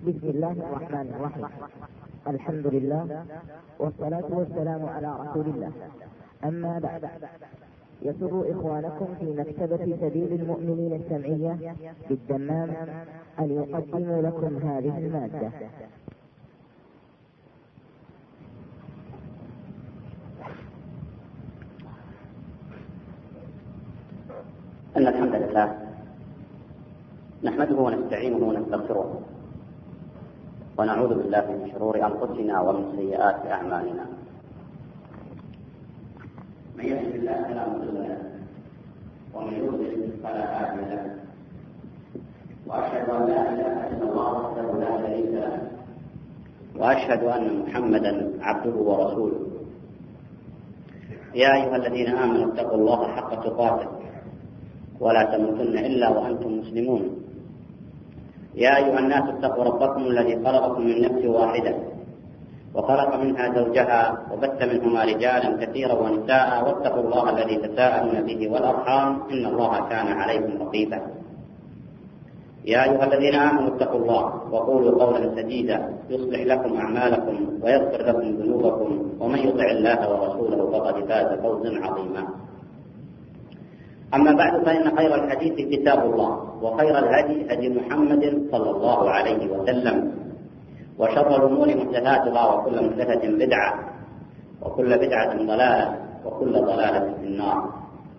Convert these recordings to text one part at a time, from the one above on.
بسم الله الرحمن الرحيم. الحمد لله والصلاة والسلام على رسول الله. أما بعد، يسر إخوانكم في مكتبة سبيل المؤمنين السمعية بالدمام أن يقدموا لكم هذه المادة. إن الحمد لله نحمده ونستعينه ونستغفره ونعوذ بالله من شرور أنفسنا ومن سيئات أعمالنا. من يهد الله فلا مضل له ومن يضلل فلا هادي له، وأشهد أن لا إله إلا الله وحده لا شريك له، وأشهد أن محمدا عبده ورسوله. يا أيها الذين آمنوا اتقوا الله حق تقاته ولا تموتن إلا وأنتم مسلمون. يا أيها الناس اتقوا ربكم الذي خلقكم من نفس واحدة وخلق منها زوجها وبث منهما رجالا كثيرا ونساء، واتقوا الله الذي تساءلون به والأرحام إن الله كان عليكم رقيبا. يا أيها الذين آمنوا اتقوا الله وقولوا قولا سديدا يصلح لكم أعمالكم ويغفر لكم ذنوبكم، ومن يطع الله ورسوله فقد فاز فوزا عظيما. أما بعد، فإن خير الحديث كتاب الله، وخير الهدي هدي محمد صلى الله عليه وسلم، وشر الأمور محدثاتها، وكل محدثة بدعة، وكل بدعة ضلالة، وكل ضلالة في النار.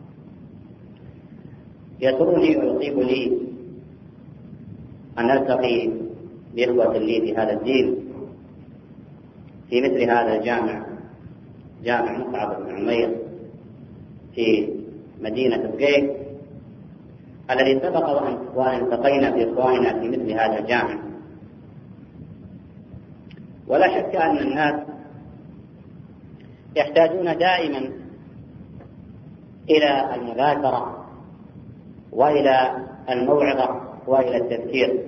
يسرني ويطيب لي أن ألتقي بإخوة لي في هذا الدين في مثل هذا الجامع، جامع مصعب بن عمير في مدينة بقيك، الذي سبق وأن التقينا بإخواننا في مثل هذا الجامع. ولا شك أن الناس يحتاجون دائما إلى المذاكرة وإلى الموعظة وإلى التذكير.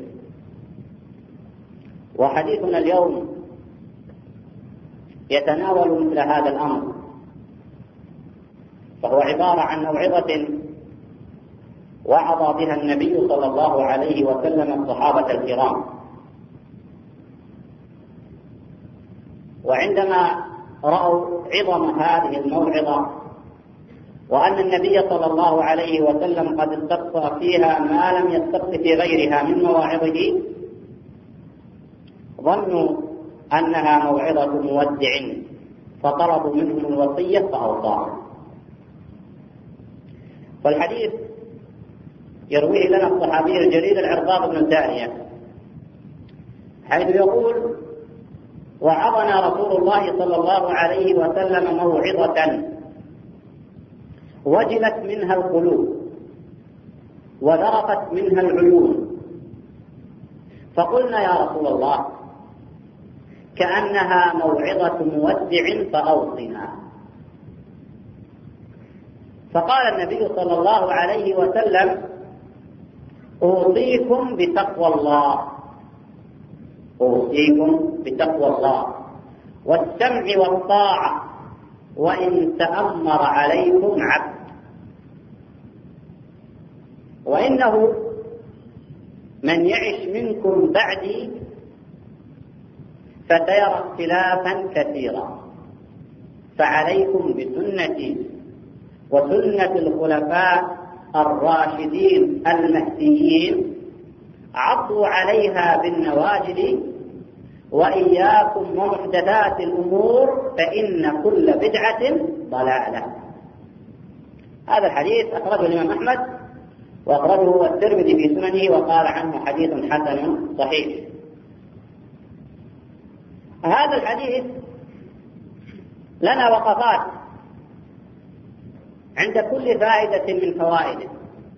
وحديثنا اليوم يتناول مثل هذا الأمر، فهو عبارة عن موعظة وعظ بها النبي صلى الله عليه وسلم الصحابة الكرام. وعندما رأوا عظم هذه الموعظة وأن النبي صلى الله عليه وسلم قد استقصى فيها ما لم يستقص في غيرها من مواعظه، ظنوا أنها موعظة مودع، فطلبوا منهم الوصية فأوصاهم. فالحديث يرويه لنا الصحابي الجليل العرباض بن سارية، حيث يقول: وعظنا رسول الله صلى الله عليه وسلم موعظة وجلت منها القلوب وذرفت منها العيون، فقلنا يا رسول الله كأنها موعظة مودع فأوصنا. فقال النبي صلى الله عليه وسلم: أوصيكم بتقوى الله، أوصيكم بتقوى الله والسمع والطاعة وإن تأمر عليكم عبد، وإنه من يعش منكم بعدي فسيرى اختلافا كثيرا، فعليكم بسنتي وسنة الخلفاء الراشدين المهديين، عضوا عليها بالنواجذ، وإياكم ومحدثات الأمور فإن كل بدعة ضلالة. هذا الحديث أخرجه الإمام أحمد وأخرجه الترمذي في سننه، وقال عنه حديث حسن صحيح. هذا الحديث لنا وقفات عند كل فائدة من فوائده.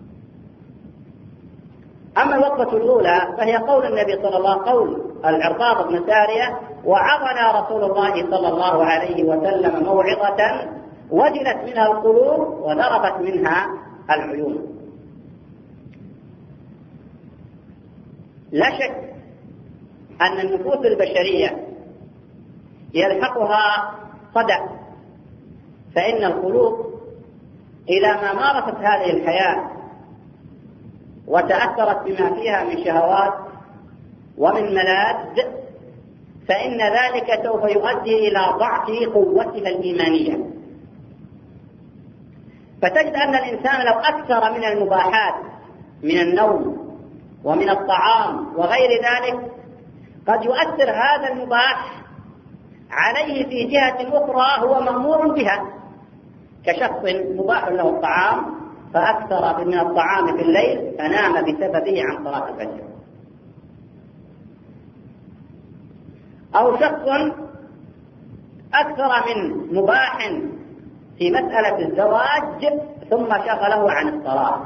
أما الوقفة الأولى فهي قول النبي صلى الله عليه وسلم، قول العرباض بن سارية: وعظنا رسول الله صلى الله عليه وسلم موعظة وجلت منها القلوب وذرفت منها العيون. لا شك أن النفوس البشرية يلحقها صدأ، فإن القلوب إذا ما مارست هذه الحياة وتأثرت بما فيها من شهوات ومن ملاذ، فإن ذلك سوف يؤدي إلى ضعف قوتها الإيمانية. فتجد أن الإنسان لو أكثر من المباحات من النوم ومن الطعام وغير ذلك، قد يؤثر هذا المباح عليه في جهة أخرى هو مأمور بها، كشخص مباح له الطعام فأكثر من الطعام في الليل فنام بسببه عن صلاة الفجر، أو شخص أكثر من مباح في مسألة الزواج ثم شغله عن الصلاة.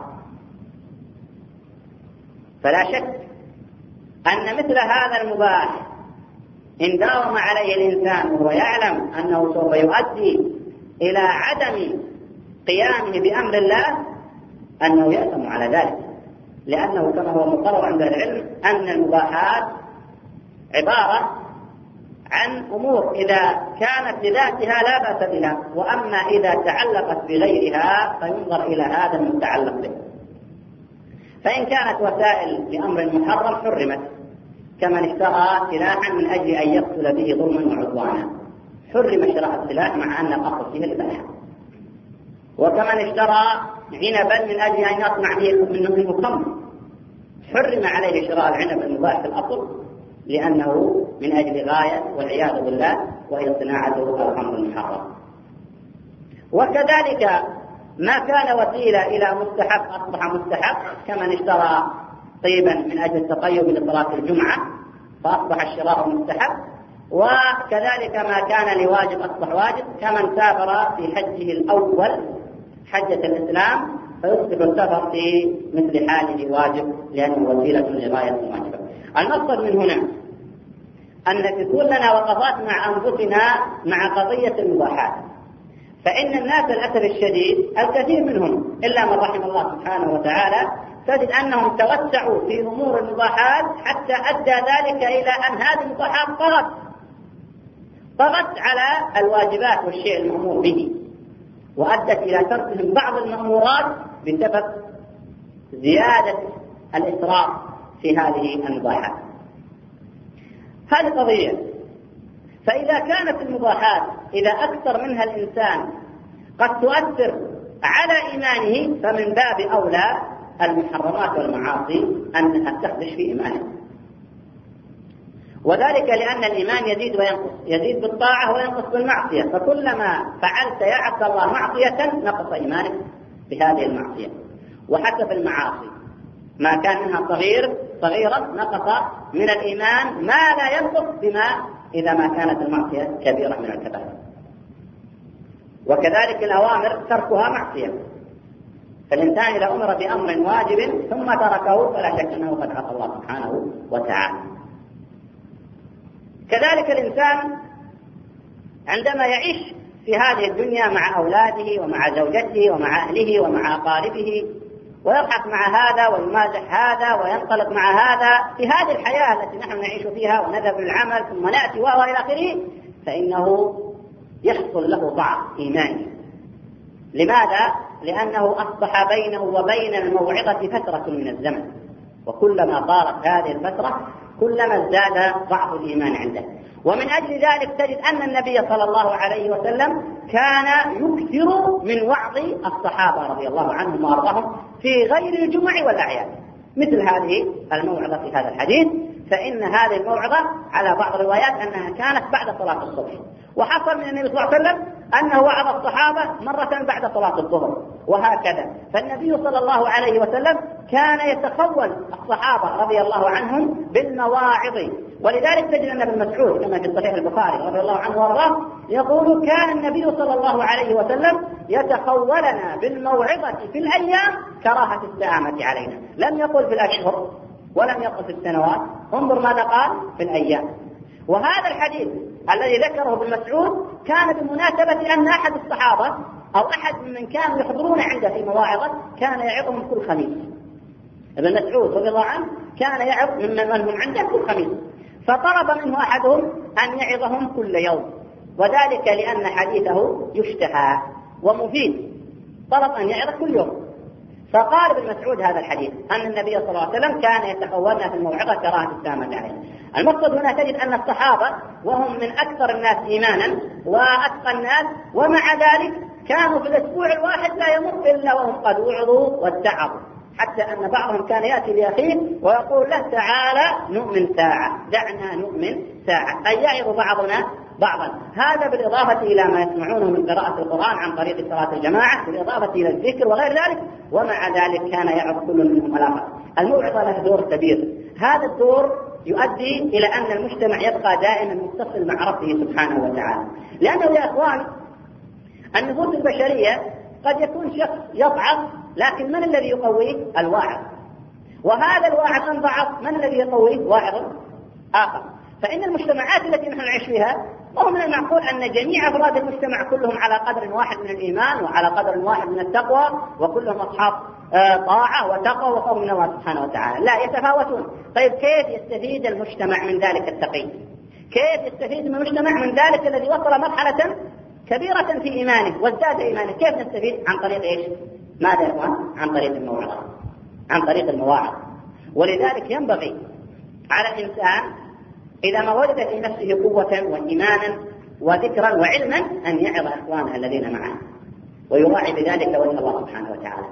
فلا شك أن مثل هذا المباح إن داوم عليه الإنسان وهو يعلم أنه سوف يؤدي إلى عدم قيامه بأمر الله، أنه يأثم على ذلك، لأنه كما هو مقرر عند العلم أن المباحات عبارة عن أمور إذا كانت بذاتها لا بأس بها، وأما إذا تعلقت بغيرها فينظر إلى هذا المتعلق به. فإن كانت وسائل لأمر محرم حرمت، كمن اشترى سلاحا من أجل أن يقتل به ظلما وعدوانا حرم شراء السلاح مع أن الأصل فيه الإباحة، وكمن اشترى عنبا من أجل أن يصنع به منه خمر حرم عليه شراء العنب المباح في الأصل، لأنه من أجل غاية والعياذ بالله وهي صناعته الخمر المحرم. وكذلك ما كان وسيلة إلى مستحب أصبح مستحب، كمن اشترى طيبا من أجل التطيب لصلاة الجمعة فأصبح الشراء مستحب، وكذلك ما كان لواجب أصبح واجب، كمن سافر في حجه الأول حجة الإسلام فيصبح السفر في مثل حاله واجب لأنه وسيلة لغاية واجبة. المقصد من هنا أن تكون لنا وقفات مع أنفسنا مع قضية المباحات، فإن الناس للأسف الشديد الكثير منهم إلا من رحم الله سبحانه وتعالى تجد أنهم توسعوا في أمور المباحات حتى أدى ذلك إلى أن هذه المباحات طغت على الواجبات والشيء المأمور به، وأدت إلى تركهم بعض المأمورات بسبب زيادة الإسراف في هذه المباحات. هذه قضية. فإذا كانت المباحات إذا أكثر منها الإنسان قد تؤثر على إيمانه، فمن باب أولى المحرمات والمعاصي أنها تخدش في إيمانه، وذلك لأن الإيمان يزيد وينقص، يزيد بالطاعة وينقص بالمعصية، فكلما فعلت يا عبد الله معصية نقص إيمانك بهذه المعصية. وحتى في المعاصي ما كان منها صغيرا نقص من الإيمان ما لا ينقص بما إذا ما كانت المعصية كبيرة من الكبائر. وكذلك الأوامر تركها معصية، فالإنسان إذا أمر بأمر واجب ثم تركه فلا شك أنه قد عصى الله سبحانه وتعالى. كذلك الإنسان عندما يعيش في هذه الدنيا مع أولاده ومع زوجته ومع أهله ومع أقاربه ويضحك مع هذا ويمازح هذا وينطلق مع هذا في هذه الحياة التي نحن نعيش فيها ونذهب للعمل ثم نأتي وإلى آخره، فإنه يحصل له ضعف إيماني. لماذا؟ لأنه أصبح بينه وبين الموعظة فترة من الزمن، وكلما طالت هذه الفترة كلما ازداد ضعف الإيمان عنده. ومن أجل ذلك تجد أن النبي صلى الله عليه وسلم كان يكثر من وعظ الصحابة رضي الله عنهم وأرضاهم في غير الجمع والأعياد، مثل هذه الموعظة في هذا الحديث. فإن هذه الموعظة على بعض الروايات أنها كانت بعد صلاة الصبح، وحصل من النبي صلى الله عليه وسلم أنه وعظ الصحابة مرة بعد صلاة الظهر وهكذا. فالنبي صلى الله عليه وسلم كان يتخول الصحابة رضي الله عنهم بالمواعظ. ولذلك تجد أن ابن مسعود كما في صحيح البخاري رضي الله عنه وارضاه يقول: كان النبي صلى الله عليه وسلم يتخولنا بالموعظة في الأيام كراهة السآمة علينا. لم يقل في الأشهر ولم يقل في السنوات، انظر ماذا قال: في الأيام. وهذا الحديث الذي ذكره ابن مسعود كان بمناسبة أن أحد الصحابة أو أحد من كانوا يحضرون عنده في مواعظة كان يعظهم كل خميس. ابن مسعود رضي الله عنه كان يعظ ممن هم عنده كل خميس، فطلب منه أحدهم أن يعظهم كل يوم، وذلك لأن حديثه يشتهى ومفيد، طلب أن يعظ كل يوم. فقال ابن مسعود هذا الحديث أن النبي صلى الله عليه وسلم كان يتقولنا في الموعظة كراهة التامة عليه. المقصد هنا تجد أن الصحابة وهم من أكثر الناس إيمانا وأتقى الناس، ومع ذلك كانوا في الأسبوع الواحد لا يمر إلا وهم قد وعظوا واتعظوا، حتى أن بعضهم كان يأتي لأخيه ويقول له تعالى نؤمن ساعة، دعنا نؤمن ساعة، أي يعظ بعضنا بعضا. هذا بالإضافة إلى ما يسمعونه من قراءة القرآن عن طريق صلاة الجماعة، بالإضافة إلى الذكر وغير ذلك، ومع ذلك كان يعظ كل منهم الآخر. الموعظة له دور كبير، هذا الدور يؤدي إلى أن المجتمع يبقى دائما متصل مع ربه سبحانه وتعالى. لأنه يا إخوان النفوس البشرية قد يكون شخص يضعف، لكن من الذي يقويه؟ الواعظ. وهذا الواعظ إن ضعف من الذي يقويه؟ واعظ آخر. فإن المجتمعات التي نحن نعيش فيها وهو من المعقول أن جميع أفراد المجتمع كلهم على قدر واحد من الإيمان وعلى قدر واحد من التقوى، وكلهم أصحاب طاعة وتقوى وخوف من الله سبحانه وتعالى، لا يتفاوتون. طيب كيف يستفيد المجتمع من ذلك التقي؟ كيف يستفيد من المجتمع من ذلك الذي وصل مرحلة كبيرة في إيمانه وازداد إيمانه؟ كيف نستفيد؟ عن طريق إيش؟ ماذا يا إخوان؟ عن طريق الموعظة، عن طريق المواعظ. ولذلك ينبغي على الإنسان إذا ما وجد في نفسه قوة وإيمانا وذكرا وعلما أن يعظ إخوانه الذين معه ويراعي بذلك وجه الله سبحانه وتعالى.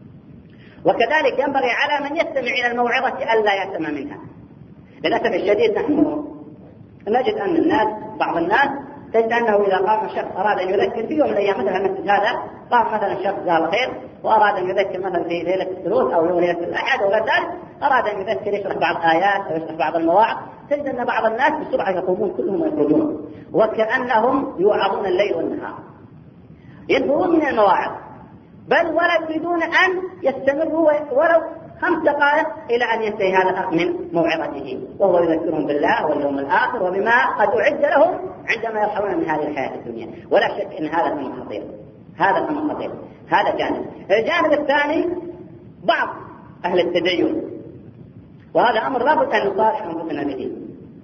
وكذلك ينبغي على من يستمع إلى الموعظة ألا يأثم منها. للأسف الشديد نحن نجد أن الناس، بعض الناس تجد أنه إذا قام شخص أراد أن يذكر في يوم من الأيام، مثلا المسجد هذا قام مثلا شخص قال خير وأراد أن يذكر مثلا في ليلة الثلوث أو ليلة الأحد أو غير ذلك، أراد أن يذكر يشرح بعض آيات أو يشرح بعض المواعظ، تجد أن بعض الناس بسرعة يقومون كلهم ويخرجون وكأنهم يوعظون الليل والنهار، ينفرون من المواعظ، بل ولا يريدون أن يستمروا ولو 5 دقائق إلى أن ينتهي هذا الأخ من موعظته، وهو يذكرهم بالله واليوم الآخر وبما قد أعد لهم عندما يرحلون من هذه الحياة الدنيا. ولا شك أن هذا الأمر خطير، هذا الأمر خطير. هذا جانب. الجانب الثاني بعض أهل التدين، وهذا أمر لابد أن نصارح أنفسنا به،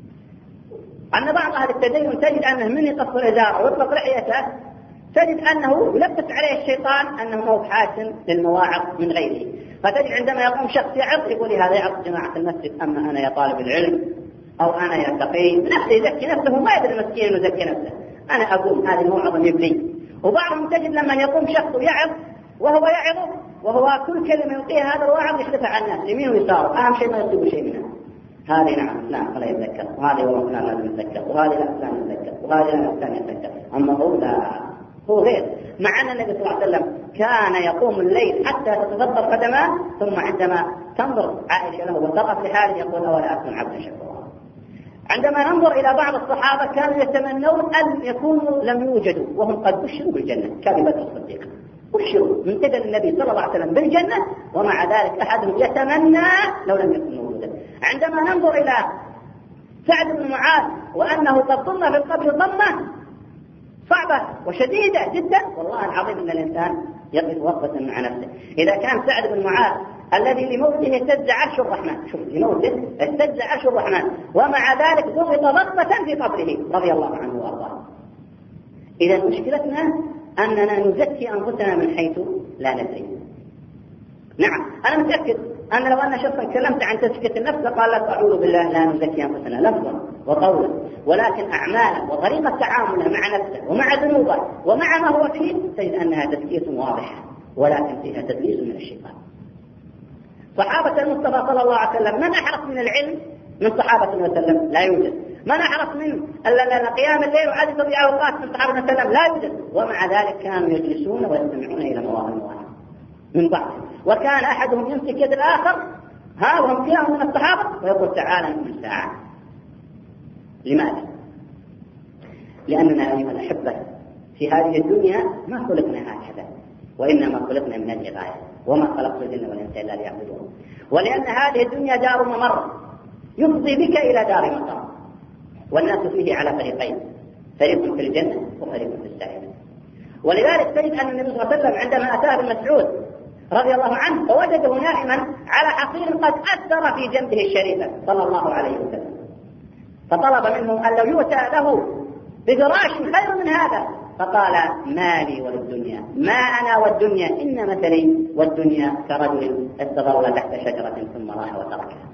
أن بعض أهل التدين تجد أنه من يقص الإزار ويطلق لحيته تجد أنه يلبس عليه الشيطان أنه مو حاسن للمواعظ من غيره. فتجد عندما يقوم شخص يعظ يقول هذا يعظ جماعة المسجد، أما أنا يا طالب العلم أو أنا يا تقي، نفسه يزكي نفسه، ما يدري المسكين إنه يزكي نفسه، أنا أقوم هذه الموعظة يبلي. وبعضهم تجد لما يقوم شخص يعظ وهو يعظ وهو كل كلمة يلقيها هذا الواعظ يحدثها على الناس يمين ويسار، أهم شيء ما يصيب شيء منها. هذه نعم فلان فلا يتذكر، وهذه والله فلان لازم يتذكر، وهذه لا فلان يتذكر، وهذه لا فلان يتذكر، أما هو لا، هو غير. مع أن النبي صلى الله عليه وسلم كان يقوم الليل حتى تتفطر قدماه، ثم عندما تنظر عائشة له وترأت لحاله يقول أولا أكون عبدا شكورا. عندما ننظر إلى بعض الصحابة كانوا يتمنون أن يكونوا لم يوجدوا وهم قد بشروا بالجنة، كأبي بكر الصديق بشروا من قبل النبي صلى الله عليه وسلم بالجنة، ومع ذلك أحدهم يتمنى لو لم يكن موجودا. عندما ننظر إلى سعد بن معاذ وأنه قد ضم في القبر ضمة صعبة وشديدة جدا، والله العظيم أن الإنسان يقف وقفة مع نفسه. إذا كان سعد بن معاذ الذي لموته اهتز عرش الرحمن، شوف لموته اهتز عرش الرحمن، ومع ذلك ضغط ضغطة في قبره رضي الله عنه وأرضاه. إذا مشكلتنا أننا نزكي أنفسنا من حيث لا ندري. نعم أنا متأكد أن لو أن شخصا كلمت عن تزكية النفس قال لك أعوذ بالله لا نزكي أنفسنا لفظا وقولا، ولكن أعمالا وطريقة تعامله مع نفسه ومع ذنوبه ومع ما هو فيه تجد أنها تزكية واضحة، ولكن فيها تدليس من الشيطان. صحابة المصطفى صلى الله عليه وسلم من أحرص من العلم من صحابة النبي صلى الله عليه وسلم؟ لا يوجد. من أحرص من قيام الليل وعدد تضيع أوقات من صحابة النبي صلى الله عليه وسلم؟ لا يوجد. ومع ذلك كانوا يجلسون ويستمعون إلى مواعظ من بعض، وكان أحدهم يمسك يد الآخر وهم قيام من الصحابة ويقول تعالى من ساعة. لماذا؟ لأننا أيها الأحبة في هذه الدنيا ما خلقنا هكذا، وإنما خلقنا من أجل غاية، وما خلقت الجن والإنس إلا ليعبدون. ولأن هذه الدنيا دار ممر يفضي بك إلى دار مقام، والناس فيه على فريقين، فريق في الجنة وفريق في السعير. ولذلك تجد أن النبي صلى الله عليه وسلم عندما أتاه ابن مسعود رضي الله عنه فوجده نائما على حصير قد أثر في جنبه الشريفة صلى الله عليه وسلم، فطلب منه أن لو يؤتى له بفراش خير من هذا فقال ما لي وللدنيا، ما أنا والدنيا إن مثلي والدنيا كرجل استظل تحت شجرة ثم راح وتركها.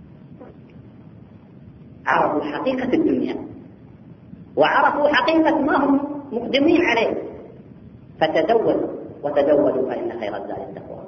عرفوا حقيقة الدنيا وعرفوا حقيقة ما هم مقدمين عليه، فتزودوا وتزودوا فإن خير الزاد التقوى.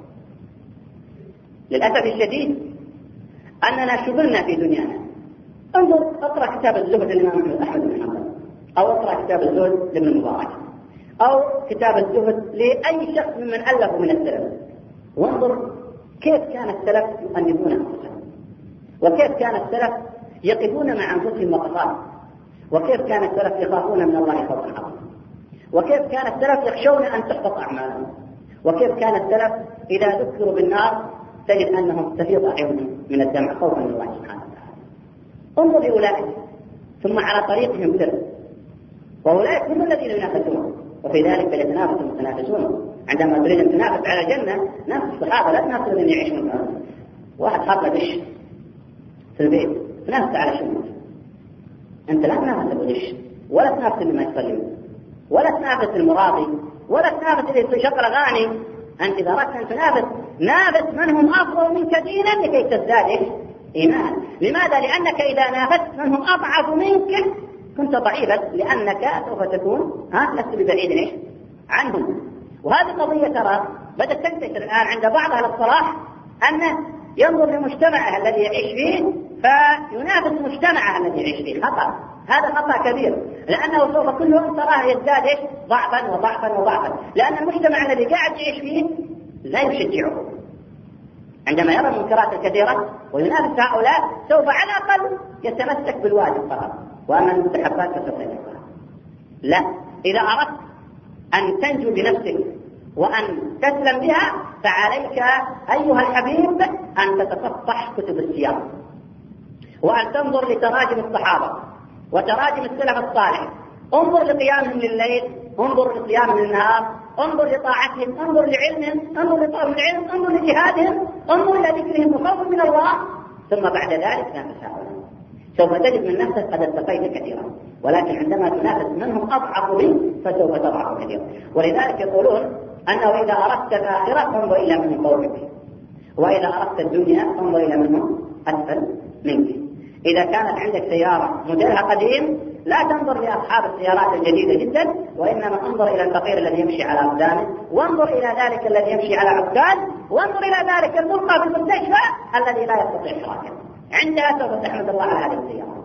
للأسف الشديد أننا شغلنا في دنيانا. انظر اقرأ كتاب الزهد للإمام أحمد بن حنبل، أو اقرأ كتاب الزهد لابن المبارك، أو كتاب الزهد لأي شخص ممن ألفوا من السلف، وانظر كيف كان السلف يؤنبون أنفسهم، وكيف كان السلف يقفون مع أنفسهم وقفات، وكيف كان السلف يخافون من الله خوفا عظيما، وكيف كان السلف يخشون أن تحبط أعمالهم، وكيف كان السلف إذا ذكروا بالنار تجد أنهم تفيض أعينهم من الدمع خوفا من الله سبحانه وتعالى. انظر لأولئك ثم على طريقهم سر، وأولئك هم الذين ينافسون، وفي ذلك فليتنافس المتنافسون. عندما تريد أن تنافس على الجنة نافس الصحابة، لا تنافس الذين يعيشون في الأرض. واحد حاط دش في البيت تنافس على شنو؟ أنت لا تنافس بالدش، ولا تنافس اللي ما يصلي، ولا تنافس المراضي، ولا تنافس اللي يشغل أغاني. أنت إذا أردت أن تنافس نافس من هم أفضل منك دينا لكي تزداد إيمان. لماذا؟ لأنك إذا نافست من هم أضعف منك كنت ضعيفا، لأنك سوف تكون لست ببعيد عنهم. وهذه القضية ترى بدأت تنتشر الآن عند بعض أهل الصلاح، أنه ينظر لمجتمعه الذي يعيش فيه فينافس مجتمعه الذي يعيش فيه. خطأ، هذا خطأ كبير، لأنه سوف كل يوم تراه يزداد ضعفا وضعفا وضعفا، لأن المجتمع الذي قاعد يعيش فيه لا يشجعه. عندما يرى المنكرات الكثيرة وينافس هؤلاء سوف على الأقل يتمسك بالواجب فقط، وأما المستحبات فسوف يتركها. لا، إذا أردت أن تنجو بنفسك وأن تسلم بها فعليك أيها الحبيب أن تتصفح كتب السيرة، وأن تنظر لتراجم الصحابة وتراجم السلف الصالح. انظر لقيامهم لليل، انظر لقيامهم للنهار، انظر لطاعتهم، انظر لعلمهم، انظر لطلب العلم، انظر لجهادهم، انظر إلى ذكرهم وخوف من الله، ثم بعد ذلك تنافس هؤلاء. سوف تجد من نفسك قد اتقيت كثيرا، ولكن عندما تنافس منهم أضعف منك فسوف تضعف كثيرا. ولذلك يقولون أنه إذا أردت الآخرة انظر إلى من فوقك، وإذا أردت الدنيا انظر إلى من أسفل منك. إذا كانت عندك سيارة موديلها قديم لا تنظر لأصحاب السيارات الجديدة جدا، وإنما انظر إلى الفقير الذي يمشي على أقدامه، وانظر إلى ذلك الذي يمشي على عكاز، وانظر إلى ذلك الملقى في المستشفى الذي لا يستطيع حركة. عندها سوف تحمد الله على هذه السيارة.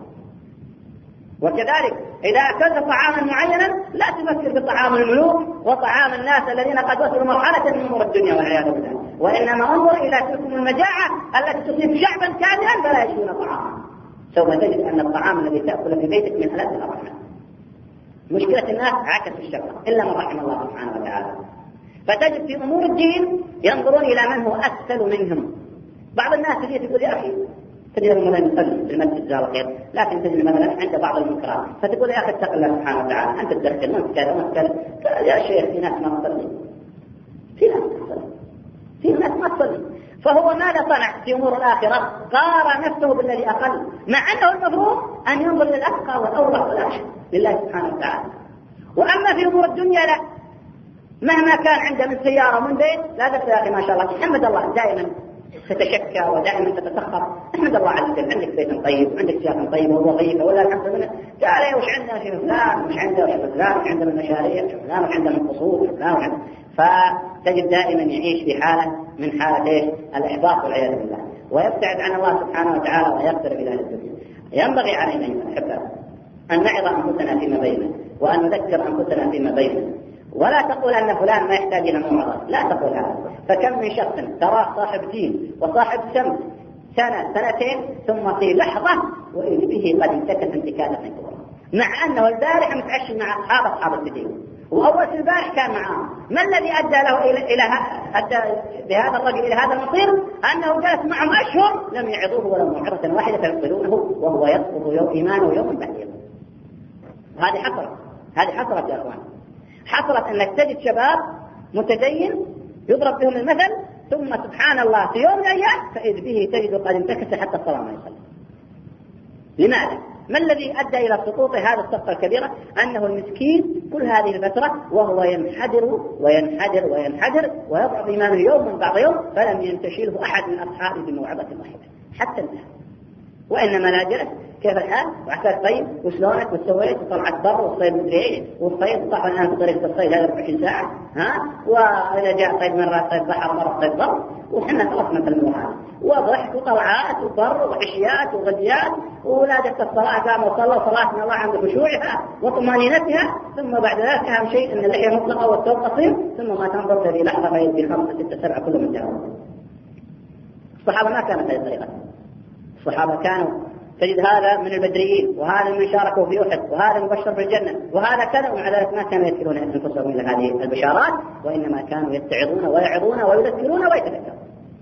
وكذلك إذا أكلت طعاما معينا لا تفكر بطعام الملوك وطعام الناس الذين قد وصلوا مرحلة من أمور الدنيا والعياذ بالله، وإنما انظر إلى تلكم المجاعة التي تصيب شعبا كاملا فلا يجدون طعاما. سوف تجد أن الطعام الذي تأكل في بيتك من ألذ الأطعمة. مشكلة الناس عكس الشر إلا من رحم الله سبحانه وتعالى. فتجد في أمور الدين ينظرون إلى من هو أسفل منهم. بعض الناس يجي يقول يا أخي تجد مثلا يصلي في المسجد جزاه الله خير، لكن تجد مثلا عند بعض المنكرات فتقول يا أخي اتق الله سبحانه وتعالى، أنت تدخل وأنت كذا وأنت كذا. يا شيخ في ناس ما تصلي، في ناس ما تصلي. فهو ماذا صنع في أمور الآخرة؟ قارن نفسه بالذي أقل، مع أنه المفروض أن ينظر للأتقى والأورع والأخشى لله سبحانه وتعالى. وأما في أمور الدنيا لا، مهما كان عنده من سيارة ومن بيت لا بس يا أخي ما شاء الله تحمد الله، دائما تتشكى ودائما تتسخر. احمد الله عز وجل، عندك بيت طيب وعندك سيارة طيبة ووظيفة ولا الحمد لله. تعال وش عندنا في فلان، وش عنده في فلان، وش عنده من مشاريع فلان، وش عنده من قصور فلان، فتجد دائما يعيش في حالة من حالة الإحباط والعياذ بالله، ويبتعد عن الله سبحانه وتعالى ويقترب إلى الدنيا. ينبغي علينا أيها الأحبة أن نعظ أنفسنا فيما بيننا، وأن نذكر أنفسنا فيما بيننا، ولا تقول أن فلان ما يحتاج إلى موعظة، لا تقول هذا. فكم من شخص تراه صاحب دين وصاحب سمت سنة سنتين ثم في لحظة وإذ به قد انتكس انتكاسة كبرى، مع أنه البارح متعشى مع أصحاب الدين، وأول في البارح كان معهم. ما الذي أدى له أدى بهذا الرجل إلى هذا المصير؟ أنه جلس معهم أشهر لم يعظوه ولا موعظة واحدة فيقبلونه وهو يسقط إيمانه يوم بعد يوم. هذه حصلت يا أخوان، حصلت أنك تجد شباب متدين يضرب بهم المثل، ثم سبحان الله في يوم من الأيام فإذ به تجد قد انتكس حتى الصلاة ما يصلي. لماذا؟ ما الذي أدى إلى سقوط هذا السقطة الكبيرة؟ أنه المسكين كل هذه الفترة وهو ينحدر وينحدر وينحدر ويضعف إيمانه يوما بعد يوم، فلم ينتشله أحد من أصحابه بموعظة واحدة حتى الآن. وإنما لا جلس كيف الحال وعساك طيب وشلونك وسويت وطلعت بر والصيد مدري ايش والصيد طبعا الان بطريقه الصيد هذا 24 ساعه واذا جاء صيد مره صيد بحر مره صيد بر وحنا خلصنا في الموضوع وضحك وطلعات وبر وعشيات وغديات وولادة الصلاة قاموا وصلوا صلاة من الله عند خشوعها وطمانينتها، ثم بعد ذلك أهم شيء أن اللحية مطلقة والثوب قصير، ثم ما تنظر في لحظة فيدي 5 6 7 كل من جاءوا. الصحابة ما كانت هذه الطريقة. الصحابة كانوا تجد هذا من البدريين وهذا من شاركوا في أحد وهذا مبشر بالجنة وهذا كذا، ومع ذلك ما كانوا يذكرون أنفسهم إلى هذه البشارات، وإنما كانوا يتعظون ويعظون ويذكرون ويتذكرون.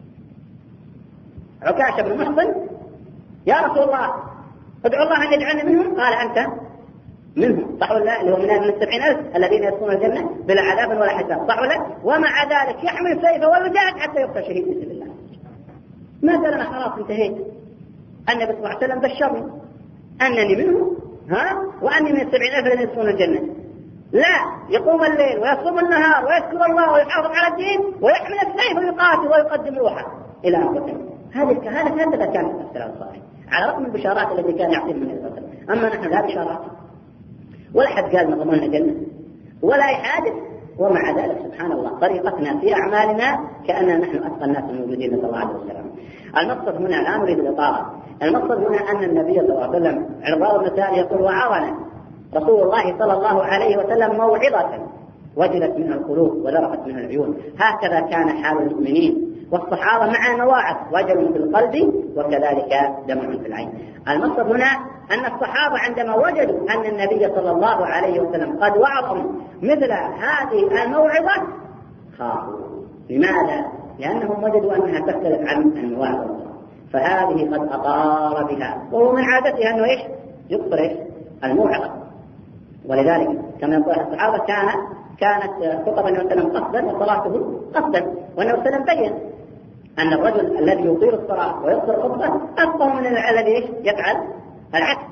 عكاشة بن محصن يا رسول الله ادعو الله أن يجعلني منهم، قال أنت منهم، صح ولا؟ اللي هو من 70,000 الذين يدخلون الجنة بلا عذاب ولا حساب، صح ولا؟ ومع ذلك يحمل سيفه ويجاهد حتى يقتل شهيد في سبيل الله. ما قال أنا خلاص انتهيت، النبي صلى الله عليه وسلم بشرني أنني منهم وأني من 70,000 الذين يدخلون الجنة. لا، يقوم الليل ويصوم النهار ويذكر الله ويحافظ على الدين ويحمل السيف ويقاتل ويقدم روحه إلى أن قتل. هذا كانت السلام الصالح على رغم البشارات التي كان يعطيهم النبي صلى الله عليه وسلم. أما نحن لا بشارات ولا حد قال نضمن الجنة ولا أي حادث، ومع ذلك سبحان الله طريقتنا في أعمالنا كأننا نحن أتقى الناس الموجودين صلى الله عليه وسلم. المقصد هنا لا نريد الإطالة، المقصد هنا أن النبي صلى الله عليه وسلم عرضاء المثال يقول وعظنا رسول الله صلى الله عليه وسلم موعظة وجلت منها القلوب وذرفت منها العيون. هكذا كان حال المؤمنين والصحابة مع المواعظ، وجل في القلب وكذلك دمع في العين. المقصد هنا أن الصحابة عندما وجدوا أن النبي صلى الله عليه وسلم قد وعظهم مثل هذه الموعظة خافوا. لماذا؟ لأنهم وجدوا أنها تختلف عن المواعظ، فهذه قد أطار بها، وهو من عادتها أنه إيش؟ يكثر الموعظة. ولذلك كما يقول الصحابة كانت خطب النبي صلى الله عليه وسلم قصدا وصلاته قصدا، والنبي صلى الله عليه وسلم بين أن الرجل الذي يطيل الصلاة ويقصر الخطبة أفضل من الذي يفعل العكس.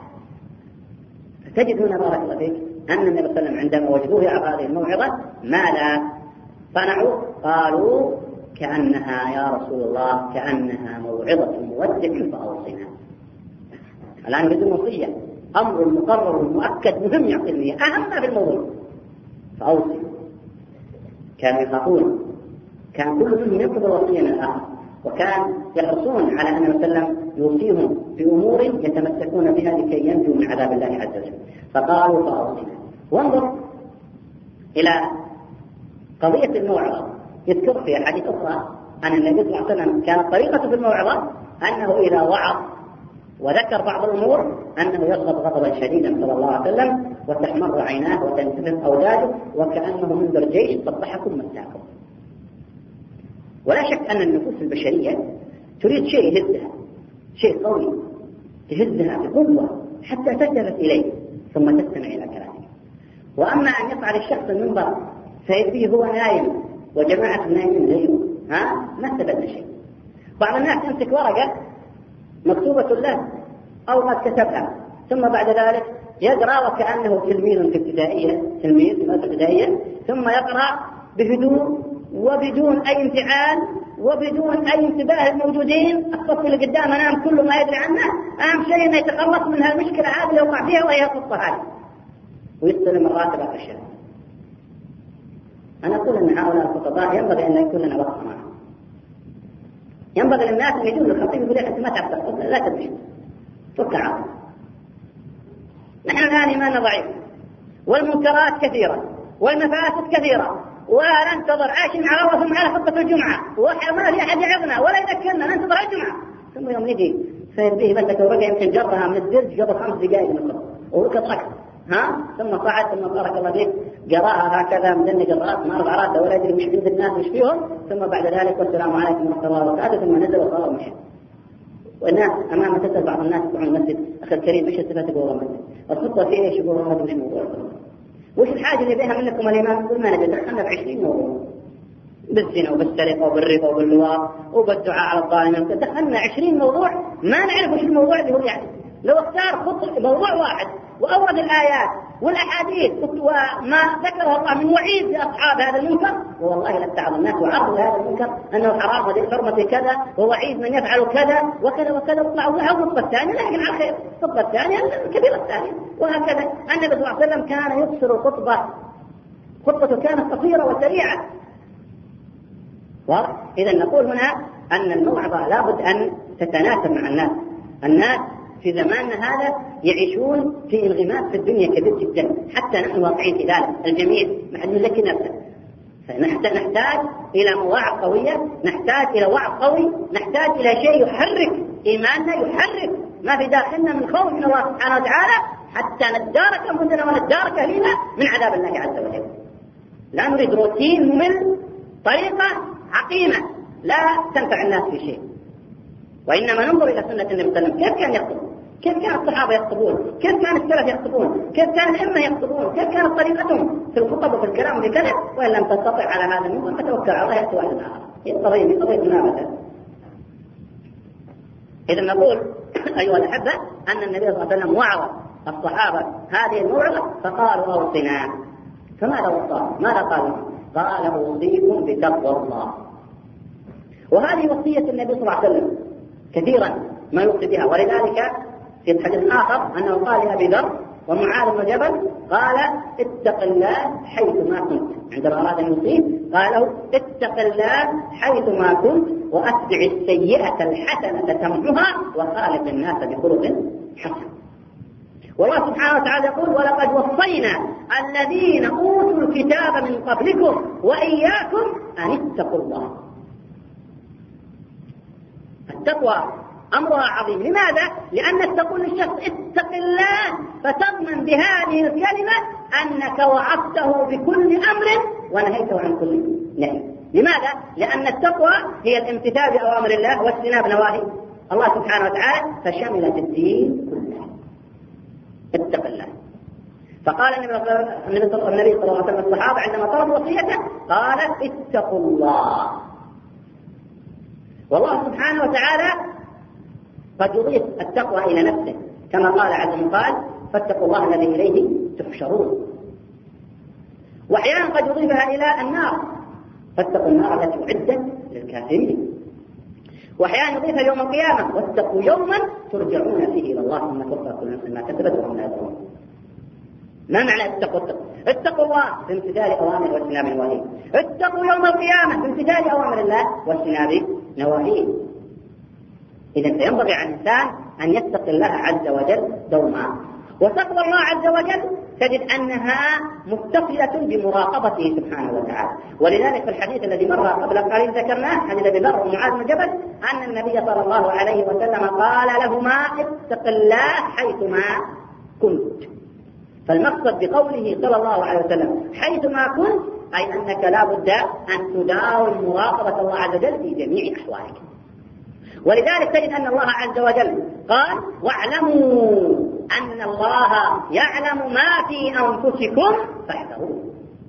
فتجد هنا بارك الله فيك أن النبي صلى الله عليه وسلم عندما وجدوه يعرض هذه الموعظة ماذا صنعوا؟ قالوا كأنها يا رسول الله كأنها موعظة مودع فأوصنا. الآن نريد الوصية، أمر مقرر مؤكد مهم يعطي المية أهم ما في الموضوع، فأوصي. كانوا يخافون، كان كل منهم يطلب الوصية من الآخر، وكان يحرصون على أن النبي صلى الله عليه وسلم يوصيهم بأمور يتمسكون بها لكي ينجوا من عذاب الله عز وجل. فقالوا فأوصينا. وانظر إلى قضية الموعظة، يذكر في حديث أخرى أن النبي صلى الله عليه وسلم كانت طريقته في الموعظة أنه إذا وعظ وذكر بعض الأمور أنه يغضب غضبا شديدا صلى الله عليه وسلم وتحمر عيناه وتنتفخ أوداجه وكأنه منذر جيش صبحكم مساكم. ولا شك أن النفوس البشرية تريد شيء يهزها، شيء قوي تهزها بقوة حتى تلتفت إليه ثم تستمع إلى كلامه. وأما أن يصعد الشخص المنبر فيه هو نايم وجماعة نايمين زيه ما استفدنا شيء. بعض الناس يمسك ورقة مكتوبة له أو ما كتبها ثم بعد ذلك يقرأ وكأنه تلميذ في ابتدائية، تلميذ في ابتدائية، ثم يقرأ بهدوء وبدون أي انفعال وبدون أي انتباه الموجودين. الصف اللي قدامه نام كله ما يدري عنه، أهم شيء أنه يتخلص من هالمشكلة هذه اللي وقع فيها وهي القصة هذه ويستلم الراتب آخر الشهر. أنا أقول أن هؤلاء الخطباء ينبغي أن يكون لنا وقت معهم. ينبغي للناس أن يجون للخطيب يقول لك أنت ما تعرف تخطب، لا تدري فك عقل. نحن الآن إيماننا ضعيف والمنكرات كثيرة والمفاسد كثيرة، ولا ننتظر عايشين على الله ثم على خطبة الجمعة وما في أحد يعظنا ولا يذكرنا، ننتظر الجمعة ثم يوم نجي فير به بلدك ورقة يمكن جرها من الدرج قبل 5 دقائق من الخطبة وركض أكثر ثم صعد ثم بارك الله فيك قراءها هكذا مدنج الرأس ما رفع راسه ولا يدري مش عند الناس مش فيهم، ثم بعد ذلك والسلام عليكم ورحمة الله وبركاته ثم نزل وصار ومشي. والناس أمام تسأل بعض الناس يطلعون المسجد أخي الكريم إيش استفدت جوه المسجد؟ الخطبة فيه إيش يقولون هذا مش موضوع، وش الحاجة اللي بيها منكم الإمام؟ يقول ما نجد دخلنا في 20 موضوع بالزنا وبالسرقة وبالربا وباللواط وبالدعاء على الظالمين، دخلنا 20 موضوع ما نعرف وش الموضوع اللي هو يعني لو اختار موضوع واحد وأورد الآيات والأحاديث وما ذكره الله من وعيد لأصحاب هذا المنكر، والله لاتعظ الناس وعرضوا هذا المنكر أنه حرام وذي حرمة كذا ووعيد من يفعل كذا وكذا وكذا، وطلعوا لها الخطبة الثانية لكن على خير، الخطبة الثانية الكبيرة الثانية، وهكذا. النبي صلى الله عليه وسلم كان يقصر الخطبة، خطبته كانت قصيرة وسريعة. إذا نقول هنا أن الموعظة لابد أن تتناسب مع الناس. الناس في زماننا هذا يعيشون في انغماس في الدنيا كبير جدا، حتى نحن واقعين في ذلك، الجميع نحن نزكي نفسه. فنحتاج إلى مواعظ قوية، نحتاج إلى وعظ قوي، نحتاج إلى شيء يحرك إيماننا، يحرك ما في داخلنا من خوف من الله سبحانه وتعالى، حتى نتدارك أنفسنا ونتدارك أهلنا من عذاب الله عز وجل. لا نريد روتين ممل، طريقة عقيمة لا تنفع الناس في شيء، وإنما ننظر إلى سنة النبي صلى الله عليه وسلم، كيف كان يخطب، كيف كان الصحابة يخطبون، كيف كان السلف يخطبون، كيف كان الأئمة يخطبون، كيف كانت طريقتهم في الخطب وفي الكلام وفي كذا. وإن لم تستطع على هذا المنبر فتوكل على الله يأتي واحد آخر. هي قضية منابذة. إذا نقول أيها الأحبة أن النبي صلى الله عليه وسلم وعظ الصحابة هذه الموعظة فقالوا أوصنا. فماذا وصاهم؟ ماذا قالوا؟ قال أوصيكم بتقوى الله. وهذه وصية النبي صلى الله عليه وسلم كثيرا ما يوصي بها، ولذلك في الحديث آخر أنه قال لأبي ذر ومعاذ بن جبل قال اتق الله حيث ما كنت، عندما أراد أن يوصيه قال له اتق الله حيث ما كنت وأتبع السيئة الحسنة تمحها وخالق الناس بخلق حسن. والله سبحانه وتعالى يقول ولقد وصينا الذين أوتوا الكتاب من قبلكم وإياكم أن اتقوا الله. التقوى أمرها عظيم. لماذا؟ لأنك تقول للشخص اتق الله، فتضمن بهذه الكلمة أنك وعظته بكل أمر ونهيته عن كل نهي. لماذا؟ لأن التقوى هي الامتثال بأوامر الله واجتناب نواهي الله سبحانه وتعالى، فشملت الدين كله. اتق الله. فقال النبي صلى الله عليه وسلم الصحابة عندما طلبوا وصيته قال اتقوا الله. والله سبحانه وتعالى قد يضيف التقوى إلى نفسه كما قال عز وجل قال فاتقوا الله الذي إليه تحشرون. وأحيانا قد يضيفها إلى النار فاتقوا النار التي أعدت للكافرين. وأحيانا يضيفها يوم القيامة واتقوا يوما ترجعون فيه إلى الله ثم توفى كل نفس ما كسبت وهم لا يظلمون. ما معنى اتقوا الله بامتثال أوامر واجتناب نواهيه. اتقوا يوم القيامة بامتثال أوامر الله واجتناب نواهيه. إذا فينبغي على الإنسان أن يتقي الله عز وجل دوما. وتقوى الله عز وجل تجد أنها متصلة بمراقبته سبحانه وتعالى. ولذلك في الحديث الذي مر قبل قليل ذكرناه حديث أبي ذر ومعاذ بن جبل أن النبي صلى الله عليه وسلم قال لهما اتق الله حيثما كنت. فالمقصد بقوله صلى الله عليه وسلم حيثما كنت أي أنك لا بد أن تداوم مراقبة الله عز وجل في جميع أحوالك. ولذلك تجد أن الله عز وجل قال واعلموا أن الله يعلم ما في أنفسكم فاحذروه.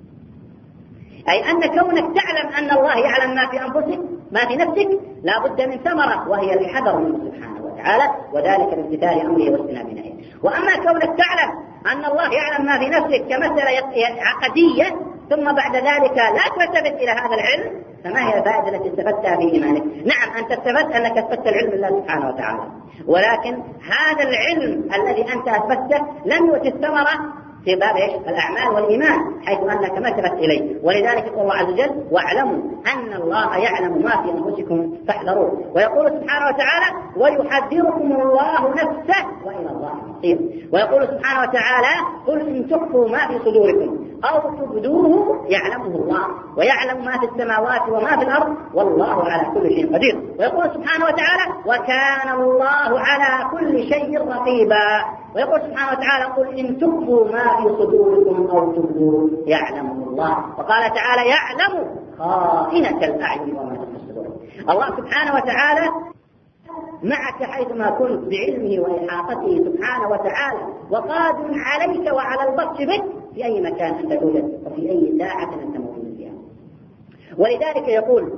أي أن كونك تعلم أن الله يعلم ما في أنفسك ما في نفسك لا بد من ثمرة وهي الحذر منه سبحانه وتعالى، وذلك بامتثال أمره واجتناب نهيه. وأما كونك تعلم أن الله يعلم ما في نفسك كمسألة عقدية ثم بعد ذلك لا تلتفت إلى هذا العلم فما هي الفائدة التي استفدتها في إيمانك؟ نعم أنت استفدت أنك أثبتت العلم لله سبحانه وتعالى، ولكن هذا العلم الذي أنت أثبته لم يؤتي الثمرة في باب الأعمال والإيمان حيث أنك ما التفت إليه. ولذلك يقول الله عز وجل واعلموا أن الله يعلم ما في أنفسكم فاحذروه. ويقول سبحانه وتعالى ويحذركم الله نفسه وإلى الله المصير. ويقول سبحانه وتعالى قل إن تخفوا ما في صدوركم أو تبدوه يعلمه الله ويعلم ما في السماوات وما في الأرض والله على كل شيء قدير. ويقول سبحانه وتعالى وكان الله على كل شيء رقيبا. ويقول سبحانه وتعالى قل إن تخفوا ما في صدوركم أو تبدوه يعلمه الله. وقال تعالى يعلم خائنة الأعين وما تخفي الصدور. الله سبحانه وتعالى معك حيثما كنت بعلمه وإحاطته سبحانه وتعالى وقادر عليك وعلى البطش بك في أي مكان أنت توجد وفي أي ساعة أنت موجود فيها. ولذلك يقول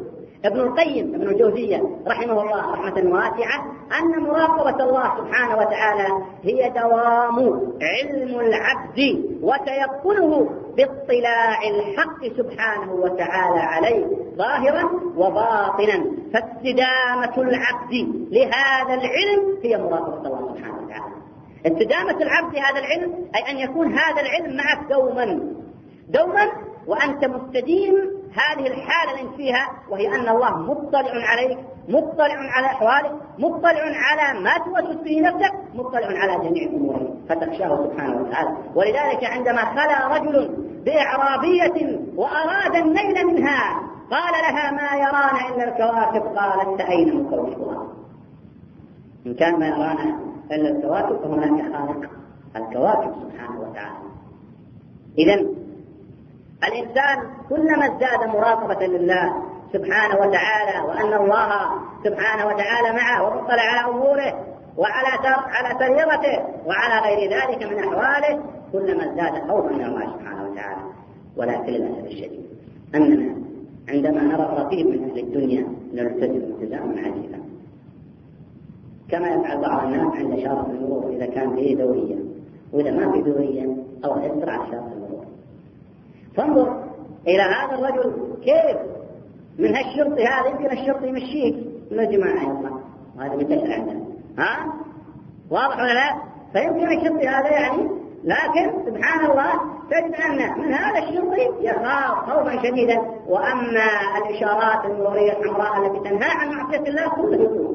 ابن القيم ابن الجوزية رحمه الله رحمة واسعة أن مراقبة الله سبحانه وتعالى هي دوام علم العبد وتيقنه باطلاع الحق سبحانه وتعالى عليه ظاهرا وباطنا، فاستدامة العبد لهذا العلم هي مراقبة الله سبحانه وتعالى. استدامة العبد لهذا العلم أي أن يكون هذا العلم معك دوما وأنت مستديم هذه الحالة اللي انت فيها، وهي أن الله مطلع عليك، مطلع على أحوالك، مطلع على ما توسوس به نفسك، مطلع على جميع أمورك، فتخشاه سبحانه وتعالى. ولذلك عندما خلا رجل بإعرابية وأراد النيل منها قال لها ما يرانا إلا الكواكب، قالت أين مكوكبها؟ إن كان ما يرانا إلا الكواكب فهناك خالق الكواكب سبحانه وتعالى. إذن الإنسان كلما ازداد مراقبة لله سبحانه وتعالى وأن الله سبحانه وتعالى معه ومطلع على أموره وعلى سريرته وعلى غير ذلك من أحواله، كلما ازداد خوفا من الله سبحانه وتعالى. ولكن للأسف الشديد أننا عندما نرى الرقيب من أهل الدنيا نلتزم التزاما عجيبا، كما يفعل بعض الناس عند شارة المرور إذا كان فيه دورية، وإذا ما في دورية الله يسر على شارة المرور. فانظر إلى هذا الرجل كيف من هالشرطي هذا، يمكن الشرطي يمشيك يا جماعة يلا وهذا منتشر عندنا، واضح ولا لا؟ فيمكن الشرطي هذا يعني، لكن سبحان الله تجد أن من هذا الشرطي يخاف خوفا شديدا. وأما الإشارات المرورية الحمراء التي تنهى عن معصية الله كلها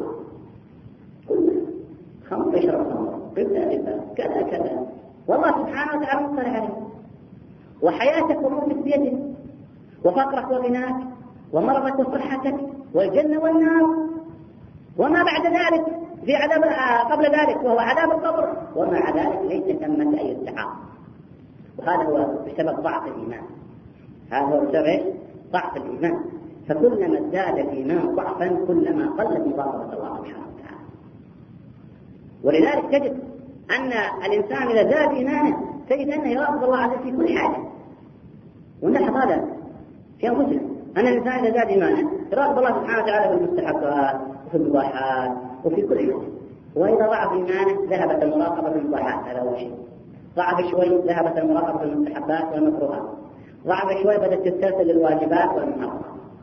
خمر يشرب خمر كذا والله سبحانه وتعالى مطلع عليه، وحياتك وموتك بيده، وفقرك وغناك، ومرضك وصحتك، والجنة والنار، وما بعد ذلك في عذاب قبل ذلك وهو عذاب القبر، ومع ذلك ليس ثمة أي استحقاق. وهذا هو بسبب ضعف الإيمان، هذا هو بسبب ضعف الإيمان. فكلما ازداد الإيمان ضعفا كلما قلت مراقبة الله سبحانه وتعالى. ولذلك تجد أن الإنسان إذا زاد إيمانه تجد أنه يراقب الله عز وجل في كل حاجة. ونلاحظ هذا في أنفسنا أن الإنسان إذا زاد إيمانه يراقب الله سبحانه وتعالى في المستحقات وفي المباحات وفي كل حاجة. وإذا ضعف إيمانه ذهبت المراقبة في المباحات، هذا هو شيء. ضعف شوي ذهبت المراقبة في المستحبات والمكروهات، ضعف شوي بدأت تسترسل للواجبات والمحرمات.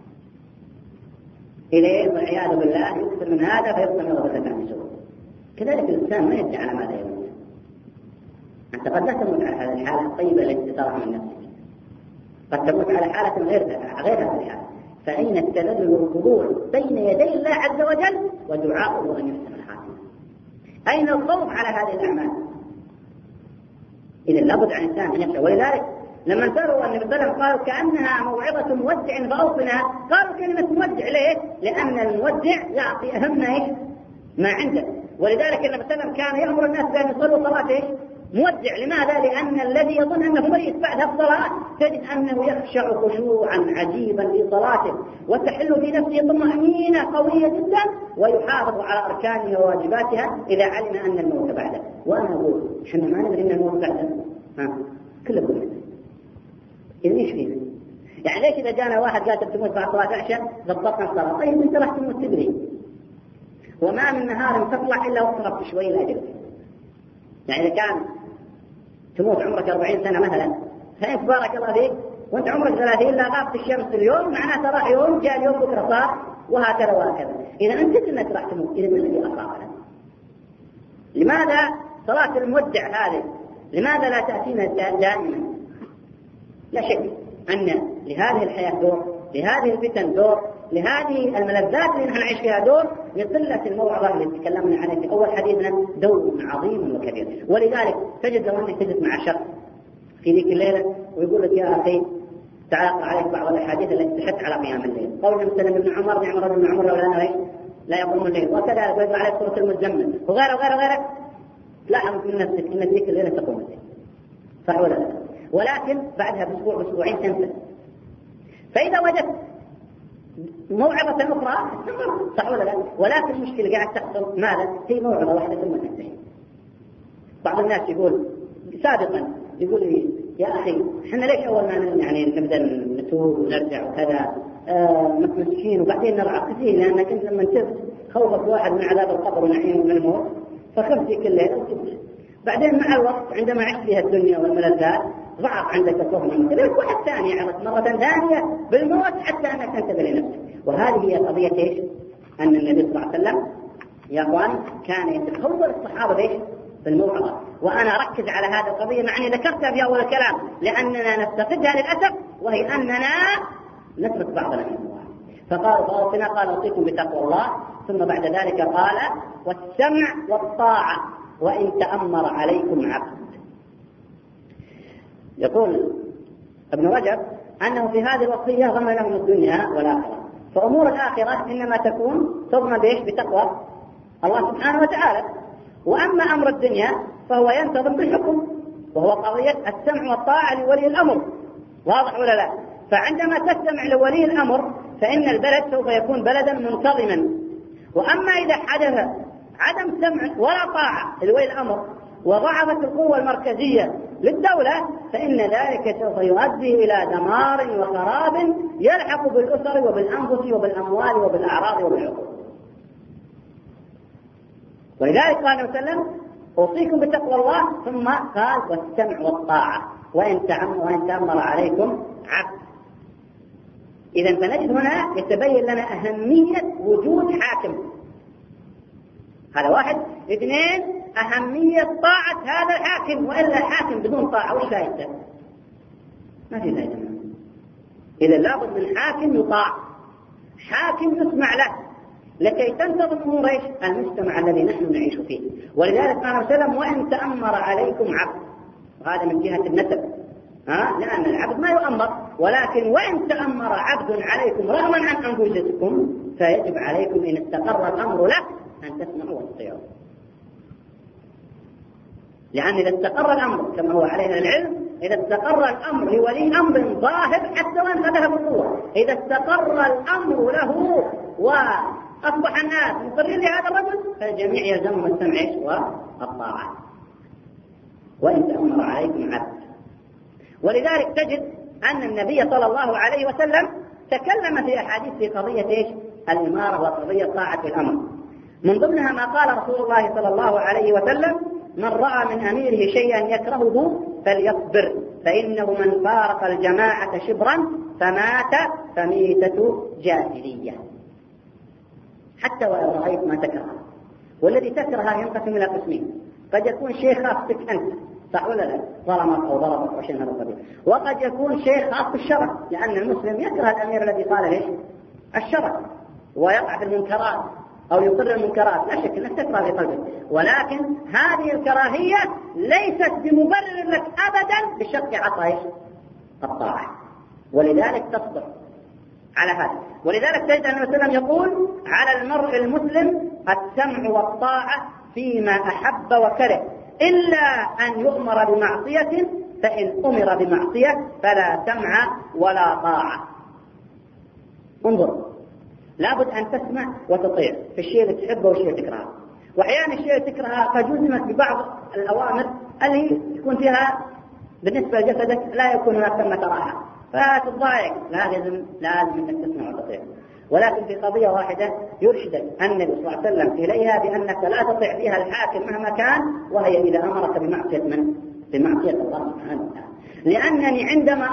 إليه والعياذ بالله يكثر من هذا فيبطل غضبة عن السوء. كذلك الإنسان ما يدري على ماذا يموت. أنت قد لا تموت على هذه الحالة الطيبة التي تراها من نفسك، قد تموت على حالة غير هذه الحالة. فأين التذلل والخضوع بين يدي الله عز وجل ودعاؤه أن يحسن الخاتمة؟ أين الخوف على هذه الأعمال؟ إذا لابد عن الإنسان أن يخشى. ولذلك لما انتظروا النبي صلى الله عليه وسلم قالوا كأنها موعظة مودع فأوصنا، قالوا كلمة مودع ليه؟ لأن المودع يعطي أهم ما عنده. ولذلك النبي صلى الله عليه وسلم كان يأمر الناس بأن يصلوا صلاة مودع. لماذا؟ لأن الذي يظن أنه مريض بعد الصلاة تجد أنه يخشع خشوعا عجيبا في صلاته، وتحل في نفسه طمأنينة قوية جدا، ويحافظ على أركانها وواجباتها إذا علم أن الموت بعده. وأنا أقول إحنا ما ندري أن الموت بعده، كله كله. إذا إيش فيه؟ يعني ليش إذا جانا واحد قال تموت بعد صلاة العشاء ضبطنا الصلاة؟ طيب أنت راح تموت تدري، وما من نهار تطلع إلا وقربت شوي الأجل. يعني إذا كان تموت عمرك 40 سنة مثلا، فإنك بارك الله فيك وأنت عمرك 30 لا غابت الشمس اليوم، معناته راح يوم جاء اليوم بكرة صار، وهكذا وهكذا. إذا أنت أنك راح تموت، إذا من الذي أصابنا؟ لماذا صلاة المودع هذه لماذا لا تأتينا دائما؟ لا شك أن لهذه الحياة دور، لهذه الفتن دور، لهذه الملذات اللي نحن نعيش فيها دور، لقلة الموعظة اللي تكلمنا عنها في أول حديثنا دور عظيم وكبير. ولذلك تجد لو أنك تجد مع شخص في ذيك الليلة ويقول لك يا أخي تعاقب عليك بعض الأحاديث التي تحث على قيام الليل، قول مثلا ابن عمر نعم رجل ابن عمر لا يقوم الليل، وكذلك ويقول عليك سورة المزمل وغيره. تلاحظ من نفسك أن ذيك الليلة تقوم الليل، صح ولا لا؟ ولكن بعدها بأسبوع بأسبوعين تنسى. فإذا وجدت موعظة أخرى صح ولا لا؟ ولكن المشكلة قاعد تحصل ماذا؟ هي موعظة واحدة ثم تنتهي. بعض الناس يقول سابقا يقول لي يا أخي احنا ليش أول ما يعني نبدأ نتوب ونرجع وكذا متمسكين وبعدين نرعى كثير، لأنك أنت لما تبت خوفك واحد من عذاب القبر ونعيمه من الموت فخفتي كل ليلة وتبت. بعدين مع الوقت عندما عشت فيها الدنيا والملذات ضعف عندك الخوف من ذلك، واحد ثاني عرض مرة ثانية بالموت حتى أنك تنتبه لنفسك. وهذه هي قضية إيش؟ أن النبي صلى الله عليه وسلم يا أخوان كان يتخوف الصحابة إيش؟ بالموعظة. وأنا أركز على هذه القضية مع أني ذكرتها في أول الكلام لأننا نفتقدها للأسف، وهي أننا نترك بعض الأمور. فقال فأوصنا قال أوصيكم بتقوى الله، ثم بعد ذلك قال والسمع والطاعة وإن تأمر عليكم عبد. يقول ابن رجب أنه في هذه الوصية ضمن لهم الدنيا والآخرة، فأمور الآخرة إنما تكون تضمن بإيش؟ بتقوى الله سبحانه وتعالى. وأما أمر الدنيا فهو ينتظم بالحكم، وهو قضية السمع والطاعة لولي الأمر. واضح ولا لا؟ فعندما تستمع لولي الأمر فإن البلد سوف يكون بلدا منتظما. وأما إذا حدث عدم سمع ولا طاعة لولي الأمر وضعفت القوة المركزية للدولة فإن ذلك سوف يؤدي إلى دمار وخراب يلحق بالأسر وبالأنفس وبالأموال وبالأعراض وبالعقول. ولذلك قال عليه وسلم أوصيكم بتقوى الله، ثم قال والسمع والطاعة وإن تأمر عليكم عبد. إذا فنجد هنا يتبين لنا أهمية وجود حاكم. هذا واحد. اثنين، أهمية طاعة هذا الحاكم، وإلا الحاكم بدون طاعة وش فائدته؟ ما في فائدة. إذا لابد من حاكم يطاع، حاكم يسمع له لكي تنتظم أمور المجتمع الذي نحن نعيش فيه. ولذلك قال عليه وسلم وإن تأمر عليكم عبد، وهذا من جهة النسب، لأن العبد ما يؤمر، ولكن وإن تأمر عبد عليكم رغما عن أنفسكم فيجب عليكم إن استقر الأمر له أن تسمعوا وتطيعوا. لأن إذا استقر الأمر كما هو علينا العلم، إذا استقر الأمر لولي أمر ظاهر حتى وإن خذها بالقوة، إذا استقر الأمر له وأصبح الناس مقرين لهذا الرجل فالجميع يلزمهم السمع والطاعة. وإن تأمر عليكم عبد. ولذلك تجد أن النبي صلى الله عليه وسلم تكلم في أحاديث في قضية الإمارة وقضية طاعة الأمر. من ضمنها ما قال رسول الله صلى الله عليه وسلم من رأى من أميره شيئا يكرهه فليصبر، فإنه من فارق الجماعة شبرا فمات فميتة جاهلية. حتى ولو رأيت ما تكره، والذي تكره ينقسم إلى قسمين. قد يكون شيء خاص بك أنت، صح ولا لا؟ ظلمك أو ضربك أو شيء من هذا القبيل. وقد يكون شيء خاص بالشرع، لأن المسلم يكره الأمير الذي قال ليش الشرع ويقع في المنكرات أو يقر المنكرات، لا شك أنك تكره في قلبك، ولكن هذه الكراهية ليست بمبرر لك أبدا بشق عطاء الطاعة، ولذلك تصبر على هذا. ولذلك تجد أن النبي يقول على المرء المسلم السمع والطاعة فيما أحب وكره، إلا أن يؤمر بمعصية، فإن أمر بمعصية فلا سمع ولا طاعة. انظر، لابد أن تسمع وتطيع في الشيء اللي تحبه والشيء اللي تكرهه. وأحيانا الشيء اللي تكرهه قد يلزمك ببعض الأوامر اللي تكون فيها بالنسبة لجسدك لا يكون هناك ثمة راحة فتضايق، لازم أنك تسمع وتطيع. ولكن في قضية واحدة يرشدك النبي صلى الله عليه وسلم إليها بأنك لا تطيع فيها الحاكم مهما كان، وهي إذا أمرك بمعصية من؟ بمعصية الله سبحانه وتعالى. لأنني عندما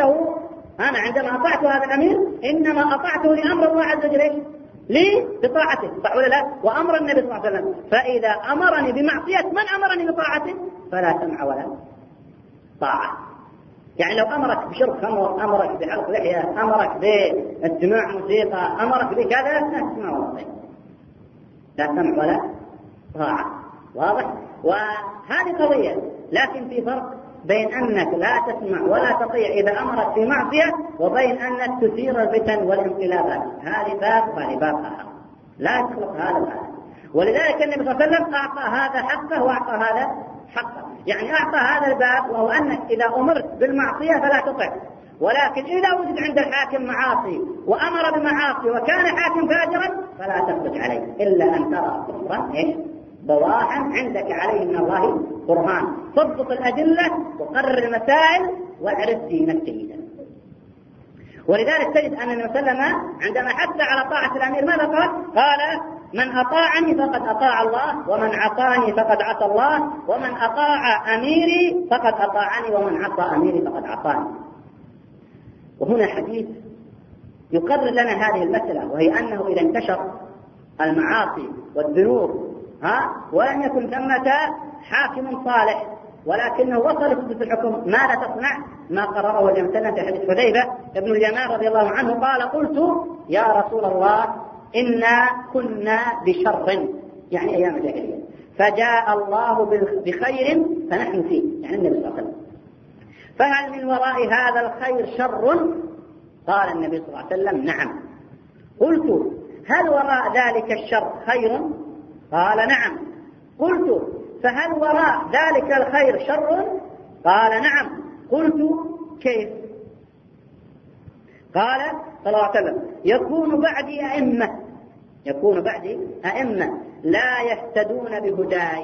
أطعت هذا الأمير إنما أطعته لأمر الله عز وجل لي بطاعته، صح ولا لا؟ وأمر النبي صلى الله عليه وسلم، فإذا أمرني بمعصية من أمرني بطاعته فلا سمع ولا طاعة. يعني لو أمرك بشرب خمر، أمرك بحلق لحية، أمرك باستماع موسيقى، أمرك بكذا لا تسمع ولا طاعة، لا سمع ولا طاعة. واضح؟ وهذه قضية. لكن في فرق بين أنك لا تسمع ولا تطيع إذا أمرك في معصية، وبين أنك تثير الفتن والانقلابات. هذه باب وهذه باب آخر، لا تخلق هذا الآن. ولذلك النبي صلى الله عليه وسلم أعطى هذا حقه وأعطى هذا حقه. يعني أعطى هذا الباب، وهو أنك إذا أمرت بالمعصية فلا تطع، ولكن إذا وجد عند الحاكم معاصي وأمر بمعاصي وكان حاكم فاجرا فلا تثبت عليه إلا أن ترى كفرا بواحا عندك عليه من الله برهان. ضبط الأدلة وقرر المسائل واعرف دينك جيدا. ولذلك تجد أن النبي صلى الله عليه وسلم عندما حث على طاعة الأمير ماذا قال؟ قال: من أطاعني فقد أطاع الله، ومن عصاني فقد عصى الله، ومن أطاع أميري فقد أطاعني، ومن عصى أميري فقد عصاني. وهنا حديث يقرر لنا هذه المسألة، وهي أنه إذا انتشر المعاصي والذنوب ولم يكن ثمة حاكم صالح ولكنه وصل في الحكم، ماذا تصنع؟ ما قرره النبي صلى الله عليه وسلم في حديث حذيفة ابن اليمان رضي الله عنه قال: قلت يا رسول الله إنا كنا بشر، يعني أيام الجاهلية، فجاء الله بخير فنحن فيه، يعني النبي صلى الله عليه وسلم، فهل من وراء هذا الخير شر؟ قال النبي صلى الله عليه وسلم: نعم. قلت: هل وراء ذلك الشر خير؟ قال: نعم. قلت: فهل وراء ذلك الخير شر؟ قال: نعم. قلت: كيف؟ قال صلى الله عليه وسلم: يكون بعدي أئمة لا يهتدون بهداي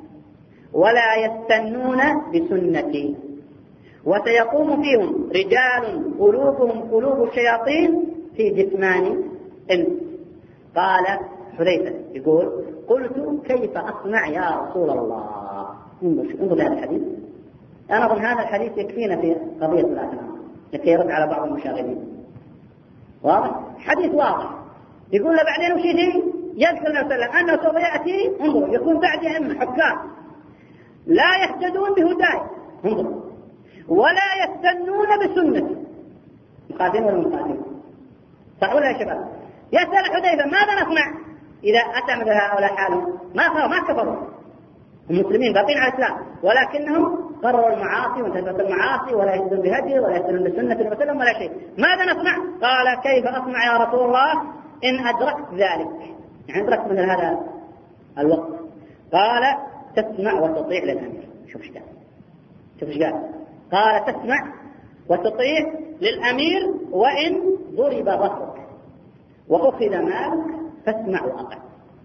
ولا يستنون بسنتي، وسيقوم فيهم رجال قلوبهم قلوب الشياطين في جثمان إنس. قال حذيفة يقول: قلت: كيف أصنع يا رسول الله؟ انظر هذا الحديث. أنا أظن هذا الحديث يكفينا في قضية الأسماء لكي يرد على بعض المشاغبين. واضح؟ حديث واضح. يقول له بعدين وش يجي؟ يذكر النبي صلى الله عليه وسلم أنه سوف يأتي، انظر، يكون بعد أئمة حكام لا يهتدون بهداي، انظر، ولا يستنون بسنتي. مقاتلين ولا مقاتلين؟ صح ولا يا شباب؟ يسأل حذيفة: ماذا نصنع إذا أتى مثل هؤلاء حالهم؟ ما كفروا، المسلمين باقين على الإسلام، ولكنهم قرروا المعاصي وانتهت المعاصي، ولا يهتدون بهدي ولا يهتدون بسنة النبي صلى الله عليه وسلم ولا شيء. ماذا نصنع؟ قال: كيف أصنع يا رسول الله إن أدركت ذلك؟ يعني أدركت مثل هذا الوقت. قال: تسمع وتطيع للأمير. شوف ايش قال؟ قال: تسمع وتطيع للأمير وإن ضرب ظهرك وأخذ مالك فاسمع وأطع.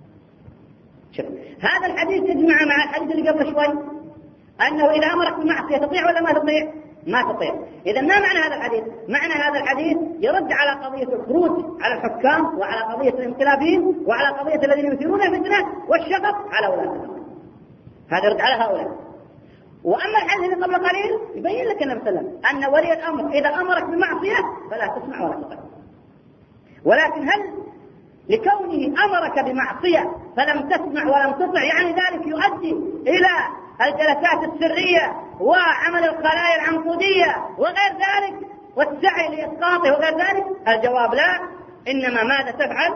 شوف هذا الحديث يجمع مع الحديث اللي قبل شوي، أنه إذا أمرك بالمعصية تطيع ولا ما تطيع؟ ما تطيع. إذا ما معنى هذا الحديث؟ معنى هذا الحديث يرد على قضية الخروج على الحكام، وعلى قضية الانقلابيين، وعلى قضية الذين يثيرون الفتنة والشغب على ولاة الأمر. هذا يرد على هؤلاء. وأما الحديث اللي قبل قليل يبين لك النبي صلى الله عليه وسلم أن ولي الأمر إذا أمرك بمعصية فلا تسمع ولا تطيع. ولكن هل لكونه أمرك بمعصية فلم تسمع ولم تطع يعني ذلك يؤدي إلى الجلسات السرية وعمل الخلايا العنقودية وغير ذلك والسعي لإسقاطه وغير ذلك؟ الجواب لا. إنما ماذا تفعل؟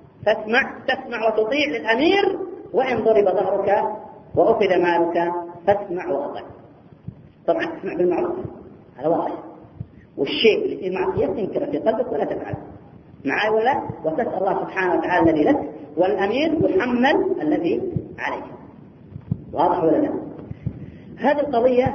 تسمع وتطيع للأمير وإن ضرب ظهرك وأخذ مالك فاسمع وأطع. طبعا تسمع بالمعروف هذا واضح، والشيء اللي فيه معصية تنكره في قلبك ولا تفعله معاي ولا، وتسأل الله سبحانه وتعالى الذي لك، والأمير يحمل الذي عليه. واضح ولا لا؟ هذه القضية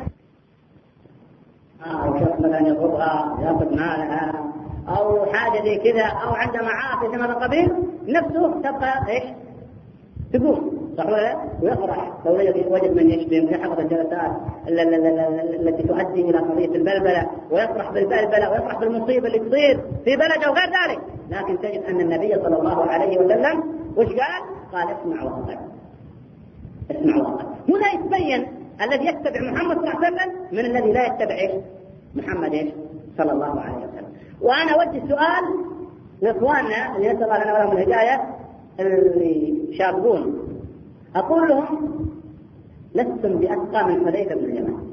أو شخص مثلا يضربها يأخذ مالها أو حاجة زي كذا أو عنده معاصي زي ما القبيل، نفسه تبقى إيش؟ تقوم، صح ولا لا؟ ويفرح لو وجد من يشبه يحضر الجلسات التي تؤدي إلى قضية البلبلة، ويفرح بالبلبلة ويفرح بالمصيبة اللي تصير في بلده وغير ذلك. لكن تجد أن النبي صلى الله عليه وسلم وش قال؟ قال: اسمع وأطع. اسمع وأطع. هنا يتبين الذي يتبع محمد صلى الله عليه وسلم من الذي لا يتبع إيش؟ محمد صلى الله عليه وسلم. وأنا أوجه سؤال لإخواننا اللي نسأل الله لنا ولهم الهداية اللي شابون، أقول لهم: لستم بأتقى من حذيفة بن اليمان،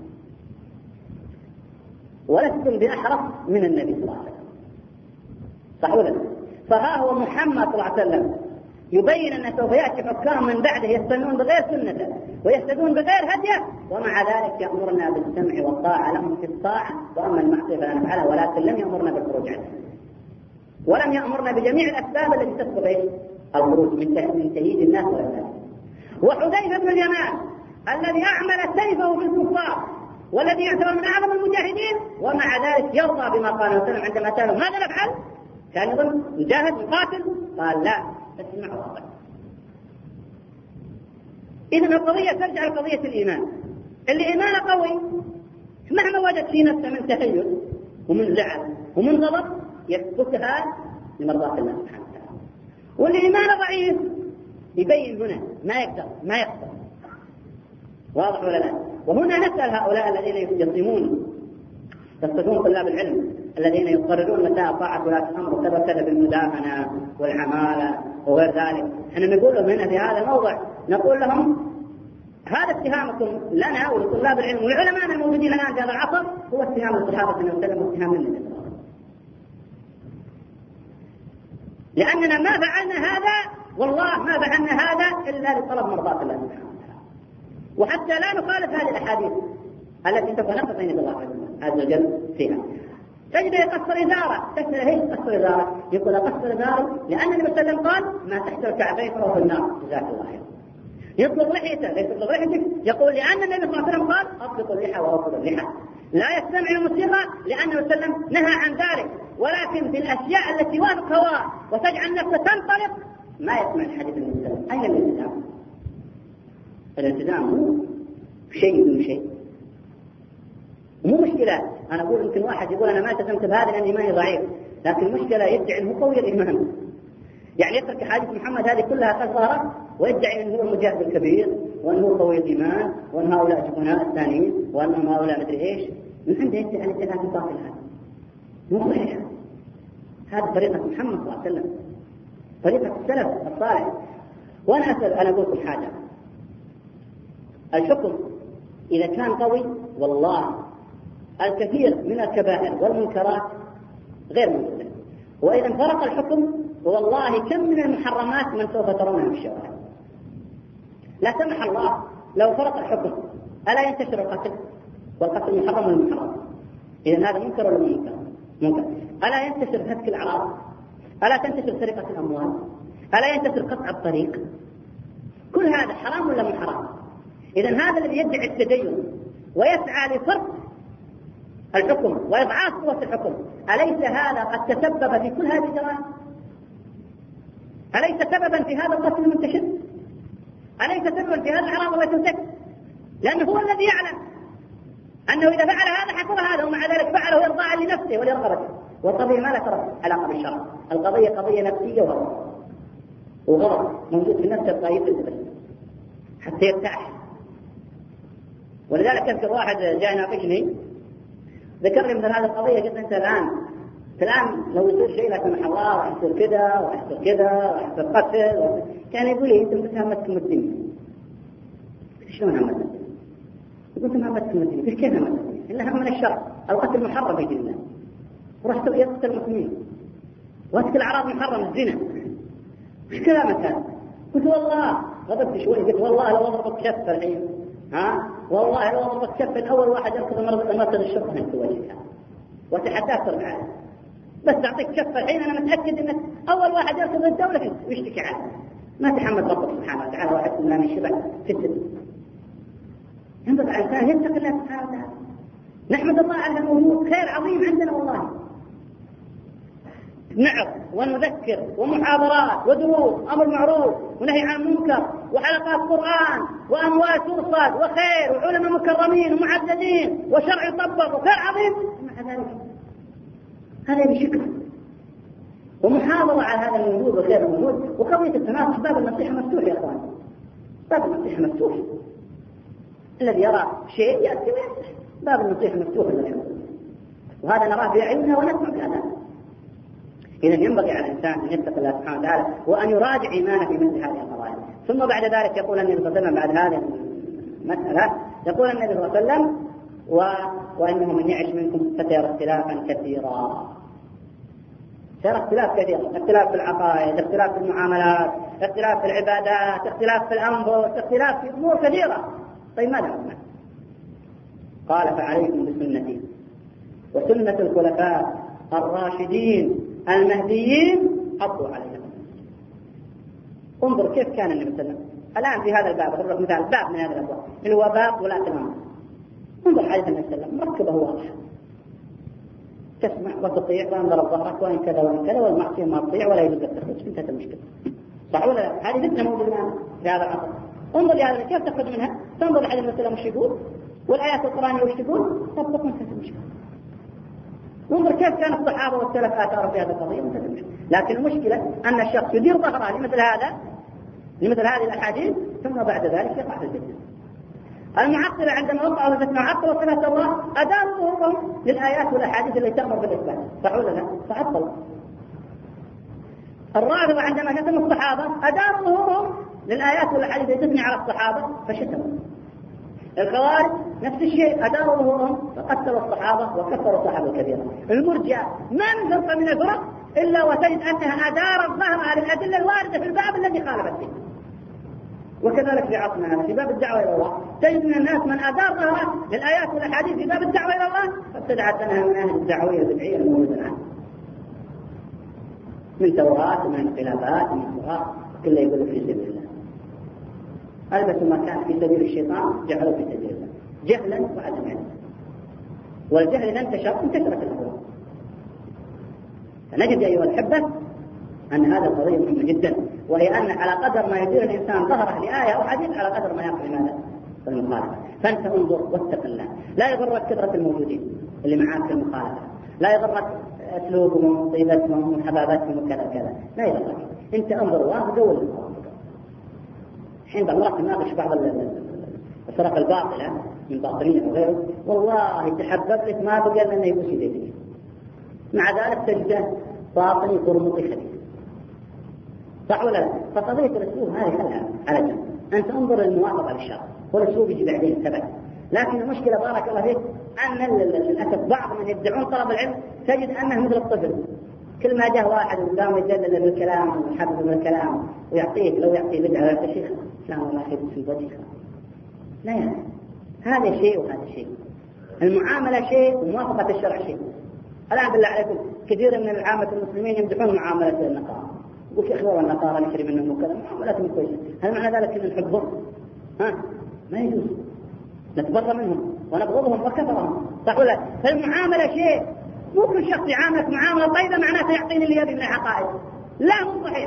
ولستم بأحرص من النبي صلى الله عليه وسلم، صح ولا لا؟ فها هو محمد صلى الله عليه وسلم يبين أن سوف يأتي حكام من بعده يستنون بغير سنته ويهتدون بغير هديه، ومع ذلك يأمرنا بالسمع والطاعة لهم في الطاعة، وأما المعصية فلا نفعلها، ولكن لم يأمرنا بالخروج عنها، ولم يأمرنا بجميع الأسباب التي تسبق الخروج من تهييج الناس والناس. وحذيفة بن اليمان الذي أعمل سيفه في الكفار والذي يعتبر من أعظم المجاهدين، ومع ذلك يرضى بما قاله وسلم عندما سأله ماذا نفعل؟ كان يظن نجاهد نقاتل، قال: لا، اسمع وأطع. إذن القضية ترجع لقضية الإيمان. اللي إيمانه قوي مهما وجد في نفسه من تهيؤ ومن زعل ومن غضب يثبتها لمرضاة الله سبحانه وتعالى. واللي إيمانه ضعيف يبين هنا ما يقدر. واضح ولا لا؟ وهنا نسأل هؤلاء الذين يصطفون طلاب العلم الذين يقررون متى طاعة ولاة الأمر وكذا وكذا بالمداهنة والعمالة وغير ذلك. احنا نقول لهم هنا في هذا الموضع، نقول لهم هذا اتهامكم لنا ولطلاب العلم والعلماء الموجودين الآن في هذا العصر هو اتهام الصحابة أنهم سلموا اتهام لنا، لأننا ما فعلنا هذا، والله ما فعلنا هذا إلا لطلب مرضاة الله سبحانه وتعالى، وحتى لا نخالف هذه الأحاديث التي سوف نقف بين الله عز وجل فيها. تجد يقصر إزارة، تسأل هي قصر إزارة، يقول قصر إزارة لأن النبي صلى الله عليه وسلم قال ما تحت الكعبين فهو في النار، جزاك الله خير. يطلق لحيته، لا يطلق لحيتك، يقول لأن النبي صلى الله عليه وسلم قال أطلق اللحى وأوصل اللحى. لا يستمع الموسيقى لأن النبي صلى الله عليه وسلم نهى عن ذلك، ولكن في الأشياء التي وافق هواه وتجعل نفسه تنطلق ما يسمع الحديث النبي صلى الله عليه وسلم. أين الالتزام؟ الالتزام مو شيء دون شيء، مو مشكلة. أنا أقول يمكن واحد يقول أنا ما التزمت بهذا لأن إيماني ضعيف، لكن المشكلة يدعي أنه قوي الإيمان، يعني يترك حديث محمد هذه كلها قصارى ويدعي أنه هو المجاهد الكبير وأنه قوي الإيمان وأن هؤلاء جبناء الثانيين وأنهم هؤلاء مدري إيش. من عنده يدعي الاتهام الباطل هذا مو صحيح. هذا طريقة محمد صلى الله عليه وسلم، طريقة السلف الصالح. وأنا أسأل، أنا أقول لكم حاجة، الحكم إذا كان قوي والله الكثير من الكبائر والمنكرات غير موجودة، وإذا انفرق الحكم والله كم من المحرمات من سوف ترونها في الشوارع. لا سمح الله لو فرق الحكم ألا ينتشر القتل؟ والقتل محرم ولا محرم؟ إذا هذا منكر ولا منكر؟ منكر. ألا ينتشر هتك الأعراض؟ ألا تنتشر سرقة الأموال؟ ألا ينتشر قطع الطريق؟ كل هذا حرام ولا مو حرام؟ إذا هذا الذي يدعي التدين ويسعى لفرق الحكم وإضعاف قوة الحكم، أليس هذا قد تسبب في كل هذه الجرائم؟ أليس سببا في هذا القتل المنتشر؟ أليس سببا في هذا الحرام التي تنتشر؟ لأنه هو الذي يعلم أنه إذا فعل هذا حصل هذا، ومع ذلك فعله إرضاء لنفسه ولرغبته. والقضية ما لها علاقة بالشرع، القضية قضية نفسية وغضب موجود في نفس الطائف بس حتى يرتاح. ولذلك أذكر واحد جاء يناقشني ذكر لي مثل هذه القضية، قلت أنت الآن لو يصير شيء لا سمح الله ويحصل كذا ويحصل كذا ويحصل قتل، كان يقول لي أنت متهمتكم الدنيا. شلون همتكم الدنيا؟ قلت همتكم الدنيا، كيف همتكم الدنيا؟ إنها من الشرع، القتل محرم في دين الله، ورحت يقتل المسلمين، وهتك الأعراض محرم، الزنا، مش كلامك هذا؟ قلت والله غضبت شوي، قلت والله لو أضربك كف الحين، والله لو أضربك كف أول واحد يركض مركز الشرطة في وجهك وتحداك ترجع، بس أعطيك كف الحين أنا متأكد أنك أول واحد يركض الدولة ويشتكي عنه. ما تحمد ربك سبحانه وتعالى واحد من من شبع في السن. ينبغي على الإنسان يتقي الله سبحانه وتعالى. نحمد الله على الأمور، خير عظيم عندنا والله. نعظ ونذكر ومحاضرات ودروس، أمر معروف ونهي عن منكر وحلقات قرآن وأموال ترصد وخير وعلماء مكرمين ومعددين وشرع يطبق وخير عظيم. مع ذلك هذا بشكل ومحاضرة على هذا الموجود وخير الموجود. وقضية التناقش باب النصيحة مفتوح يا أخوان، باب النصيحة مفتوح. الذي يرى شيء يأتي ويفتح باب النصيحة مفتوح للحمد، وهذا نراه بأعيننا ونسمع بهذا. إذا ينبغي على الإنسان أن يتقي الله سبحانه وتعالى وأن يراجع إيمانه في مثل هذه القضايا. ثم بعد ذلك يقول النبي صلى الله عليه وسلم بعد هذه المسألة، يقول النبي صلى الله عليه وسلم وإنه من يعش منكم فسيرى اختلافا كثيرا. سيرى اختلاف كثير، اختلاف في العقائد، اختلاف في المعاملات، اختلاف في العبادات، اختلاف في الأنفس، اختلاف في أمور كثيرة. طيب ماذا نفعل؟ قال فعليكم بسنتي وسنة الخلفاء الراشدين المهديين عضوا عليها. انظر كيف كان النبي صلى الله عليه وسلم الآن في هذا الباب. أضرب لك مثال باب من هذا الأبواب اللي هو باب ولاة الأمر. انظر حديث النبي صلى الله عليه وسلم مركبه واضحة، تسمع وتطيع وإن ضرب ظهرك وإن كذا وإن كذا، والمعصية ما تطيع ولا يجوز التخرج. انتهت المشكلة. صح ولا لا؟ هذه فتنة موجودة في هذا العصر. انظر لهذا كيف تخرج منها، تنظر لحديث النبي صلى الله عليه وسلم وش يقول والآيات القرآنية وش تقول، طبق انتهت المشكلة. انظر كيف كان الصحابة والسلف آثاروا في هذه القضية. لكن المشكلة أن الشخص يدير ظهره لمثل هذه الأحاديث ثم بعد ذلك يقع في الفتنة. المعطلة عندما وقعوا في الفتنة وعطلوا صفات الله أداروا ظهورهم للآيات والأحاديث التي تأمر بالإثبات، صح ولا لا؟ فعطلوا. الرافضة عندما شتموا الصحابة أداروا ظهورهم للآيات والأحاديث التي تثني على الصحابة فشتموا. الخوارج نفس الشيء، أداروا ظهورهم فقتلوا الصحابة وكفروا الصحابة الكبيرة. المرجئة ما من فرقة من الفرق إلا وتجد أنها أدارت ظهرها للأدلة الواردة في الباب الذي خالفت فيه. وكذلك في عصرنا في باب الدعوة إلى الله تجد من الناس من أدار ظهره للآيات والأحاديث في باب الدعوة إلى الله فابتدعت أنها من أهل الدعوية البدعية الموجودة الآن، من توراة ومن انقلابات ومن صراط كله يقول في سبيل الله. ألبسوا ما كان في سبيل الشيطان جعلوا في سبيل الله جهلا وعدم علم، والجهل إذا انتشرت الأمور. فنجد أيها الأحبة أن هذا قضية مهمة جدا، وهي أن على قدر ما يدير الإنسان ظهره لآية أو حديث على قدر ما يقع لماذا؟ المخالفة. فأنت انظر واتق الله، لا يغرك كثرة الموجودين اللي معاك في المخالفة، لا يغرك أسلوبهم وطيبتهم وحبابتهم وكذا كذا، لا يغرك. أنت انظر ودول. حين بأمرك تناقش بعض الفرق الباطلة من باطنية وغيره، والله تحبب لك ما بقى لنا يبوس يديك، مع ذلك تجده باطني قرمطي خبيث، صح ولا لا؟ فقضية الأسلوب هذه خلها على جنب، أنت انظر للموافقة للشرع والأسلوب يجي بعدين ثبت. لكن المشكلة بارك الله فيك أن للأسف بعض من يدعون طلب العلم تجد أنه مثل الطفل، كل ما جاء واحد قام يجلل بالكلام ويحفظ بالكلام ويعطيك، لو يعطي بدعة ويعطي شيخ لا والله خير في الوجه، لا يعني هذا شيء وهذا شيء. المعاملة شيء وموافقة الشرع شيء. الآن بالله عليكم كثير من العامة المسلمين يمدحون معاملة النصارى، يقول يا أخوة النصارى نشري منهم وكذا، معاملاتهم كويسة، هل معنى ذلك أن نحبهم؟ ما يجوز، نتبرى منهم ونبغضهم وكفرهم، صح ولا؟ فالمعاملة شيء، مو كل شخص يعاملك معاملة طيبة معناته يعطيني اللي يبي من الحقائق، لا مو صحيح.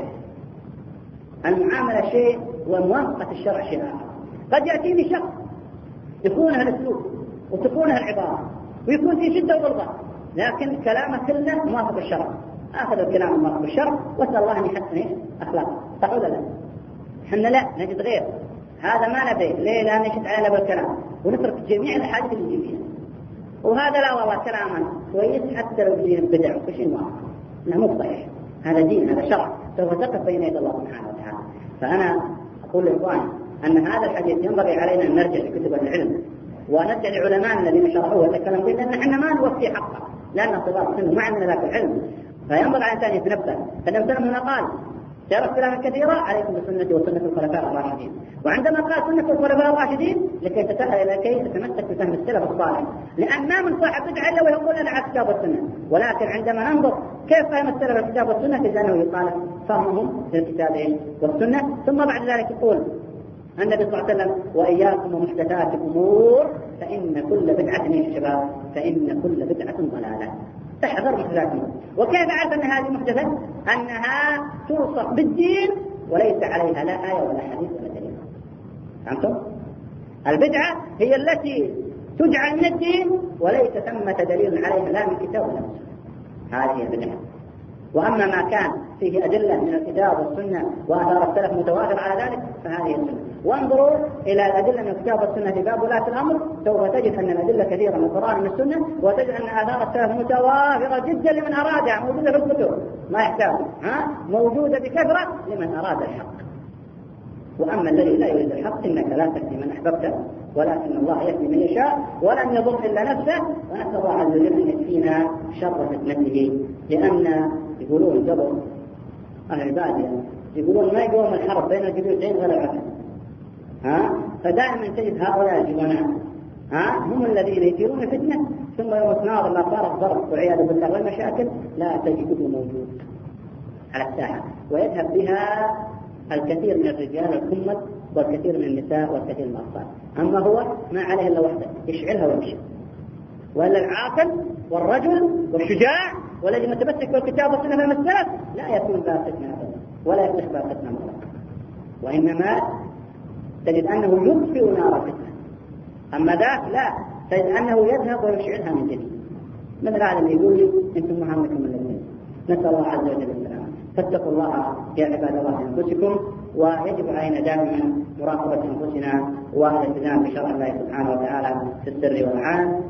المعاملة شيء وموافقة الشرع شيء آخر. قد يأتيني شخص يكونها الأسلوب وتكونها العبارة ويكون في شدة وغلظة، لكن كلامه كله موافق الشرع، آخذ الكلام الموافق الشرع واسأل الله أن يحسن أخلاقه، صح ولا لا؟ احنا لا نجد غير هذا ما نبي، ليه؟ لا نشد علينا بالكلام ونترك جميع الأحاديث اللي نجي فيها، وهذا لا والله كلامنا كويس حتى لو بدين البدع وكل موافق، إنه مو صحيح، هذا دين، هذا شرع، سوف تقف بين يدي الله سبحانه وتعالى. فأنا أقول لإخواني أن هذا الحديث ينبغي علينا أن نرجع لكتب العلم ونرجع لعلماء الذين شرحوه وتكلموا فيه، لأن احنا ما نوفي حقه، لأن صغار سنه ما عندنا ذاك العلم، فينبغي على الإنسان يتنبه. فالنبي هنا قال جرت كلام كثيرة عليكم بسنتي وسنة الخلفاء الراشدين، وعندما قال سنة الخلفاء الراشدين لكي تتمسك بفهم السلف الصالح، لأن ما من صاحب بدعة إلا ويقول أنا على الكتاب والسنة، ولكن عندما ننظر كيف فهم السلف الكتاب والسنة تجد أنه يقال فهمهم للكتاب والسنة. ثم بعد ذلك يقول النبي صلى الله عليه وسلم وإياكم ومحدثات الأمور فإن كل بدعة يا شباب فإن كل بدعة ضلالة، تحذر محدثات الأمور. وكيف أعرف أن هذه محدثة؟ أنها توصف بالدين وليس عليها لا آية ولا حديث ولا دليل. فهمتم؟ البدعة هي التي تجعل من الدين وليس ثمة دليل عليها لا من كتاب ولا من سنة، هذه البدعة. وأما ما كان فيه أدلة من الكتاب والسنة وآثار السلف متواتر على ذلك فهذه السنة. وانظروا إلى الأدلة من الكتاب والسنة في باب ولاة الأمر، سوف تجد أن الأدلة كثيرة من القرآن ومن السنة، وتجد أن آثار السلف متوافرة جدا لمن أرادها، موجودة في الكتب ما يحتاج، موجودة بكثرة لمن أراد الحق. وأما الذي لا يريد الحق إنك لا تهدي من أحببته ولكن الله يهدي من يشاء ولن يضر إلا نفسه، ونسأل الله عز وجل أن يكفينا شر فتنته. لأن يقولون قبل أهل البادية يقولون ما يقوم الحرب بين الجبيوتين غير العقل، فدائما تجد هؤلاء الجبناء هم الذين يثيرون فتنة، ثم يوم تناظر ما صار الضرب والعياذ بالله والمشاكل لا تجده موجود على الساحة، ويذهب بها الكثير من الرجال الكمل والكثير من النساء والكثير من الأطفال. أما هو ما عليه إلا وحده يشعلها ويمشي، وإلا العاقل والرجل والشجاع والذي متمسك بالكتاب والسنة من السلف لا يكون بها فتنة أبدا ولا يفتح بها فتنة مطلقا، وإنما تجد أنه يطفئ نار الفتنة. أما ذاك لا، تجد أنه يذهب ويشعلها من جديد. مثل هذا اللي يقول لي أنتم محمدكم الاثنين. نسأل الله عز وجل السلامة. فاتقوا الله يا عباد الله أنفسكم، ويجب علينا دائما مراقبة أنفسنا والالتزام بشرع الله سبحانه وتعالى في السر والعلن،